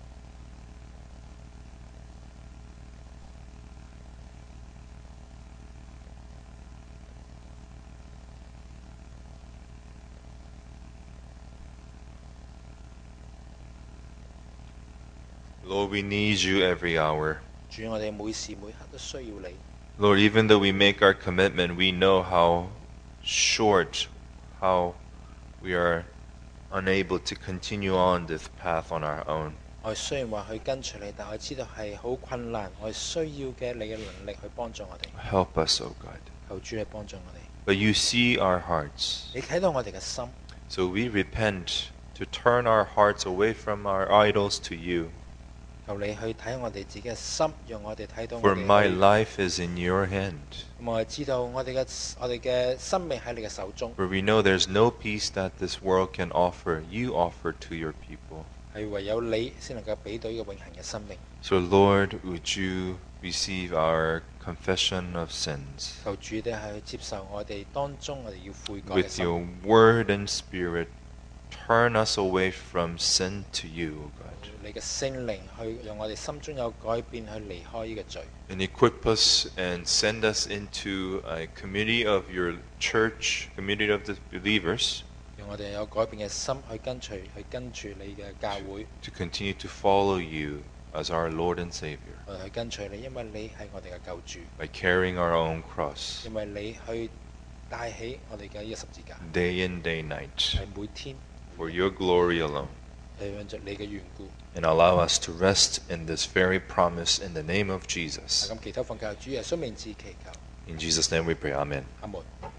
Lord, we need you every hour. 主，我哋每時每刻都需要你。 Lord, even though we make our commitment, we know how short, how we are unable to continue on this path on our own. 我哋雖然話去跟隨你，但我知道係好困難。我哋需要嘅你嘅能力去幫助我哋。 Help us, O God. 求主嚟幫助我哋。 But you see our hearts. 你睇到我哋嘅心， So we repent to turn our hearts away from our idols to you. 求你去睇我哋自己嘅心，讓我哋睇到我 For 哋 my 去。 life is in your hand. 咁我哋知道我哋嘅我哋嘅生命喺你嘅手中， For we know there's no peace that this world can offer. You offer to your people. 係唯有你先能夠俾到呢個永恆嘅生命。 So Lord, would you receive our confession of sins 求主你係去接受我哋當中我哋要悔改嘅 with 心， your word and spirit. Turn us away from sin to you, O God. 你嘅聖靈去讓我哋心中有改變，去離開呢個罪。 And equip us and send us into a community of your church, community of the believers, 讓我哋有改變嘅心去跟隨，去跟住你嘅教會， to continue to follow you as our Lord and Savior 我哋去跟隨你，因為你係我哋嘅救主， by carrying our own cross 因為你去帶起我哋嘅呢個十字架， day in, day night 係每天 for your glory alone. 係為着你嘅緣故。 And allow us to rest in this very promise in the name of Jesus. 咁祈禱奉靠主耶穌名字祈求， In Jesus' name we pray. Amen. 阿門。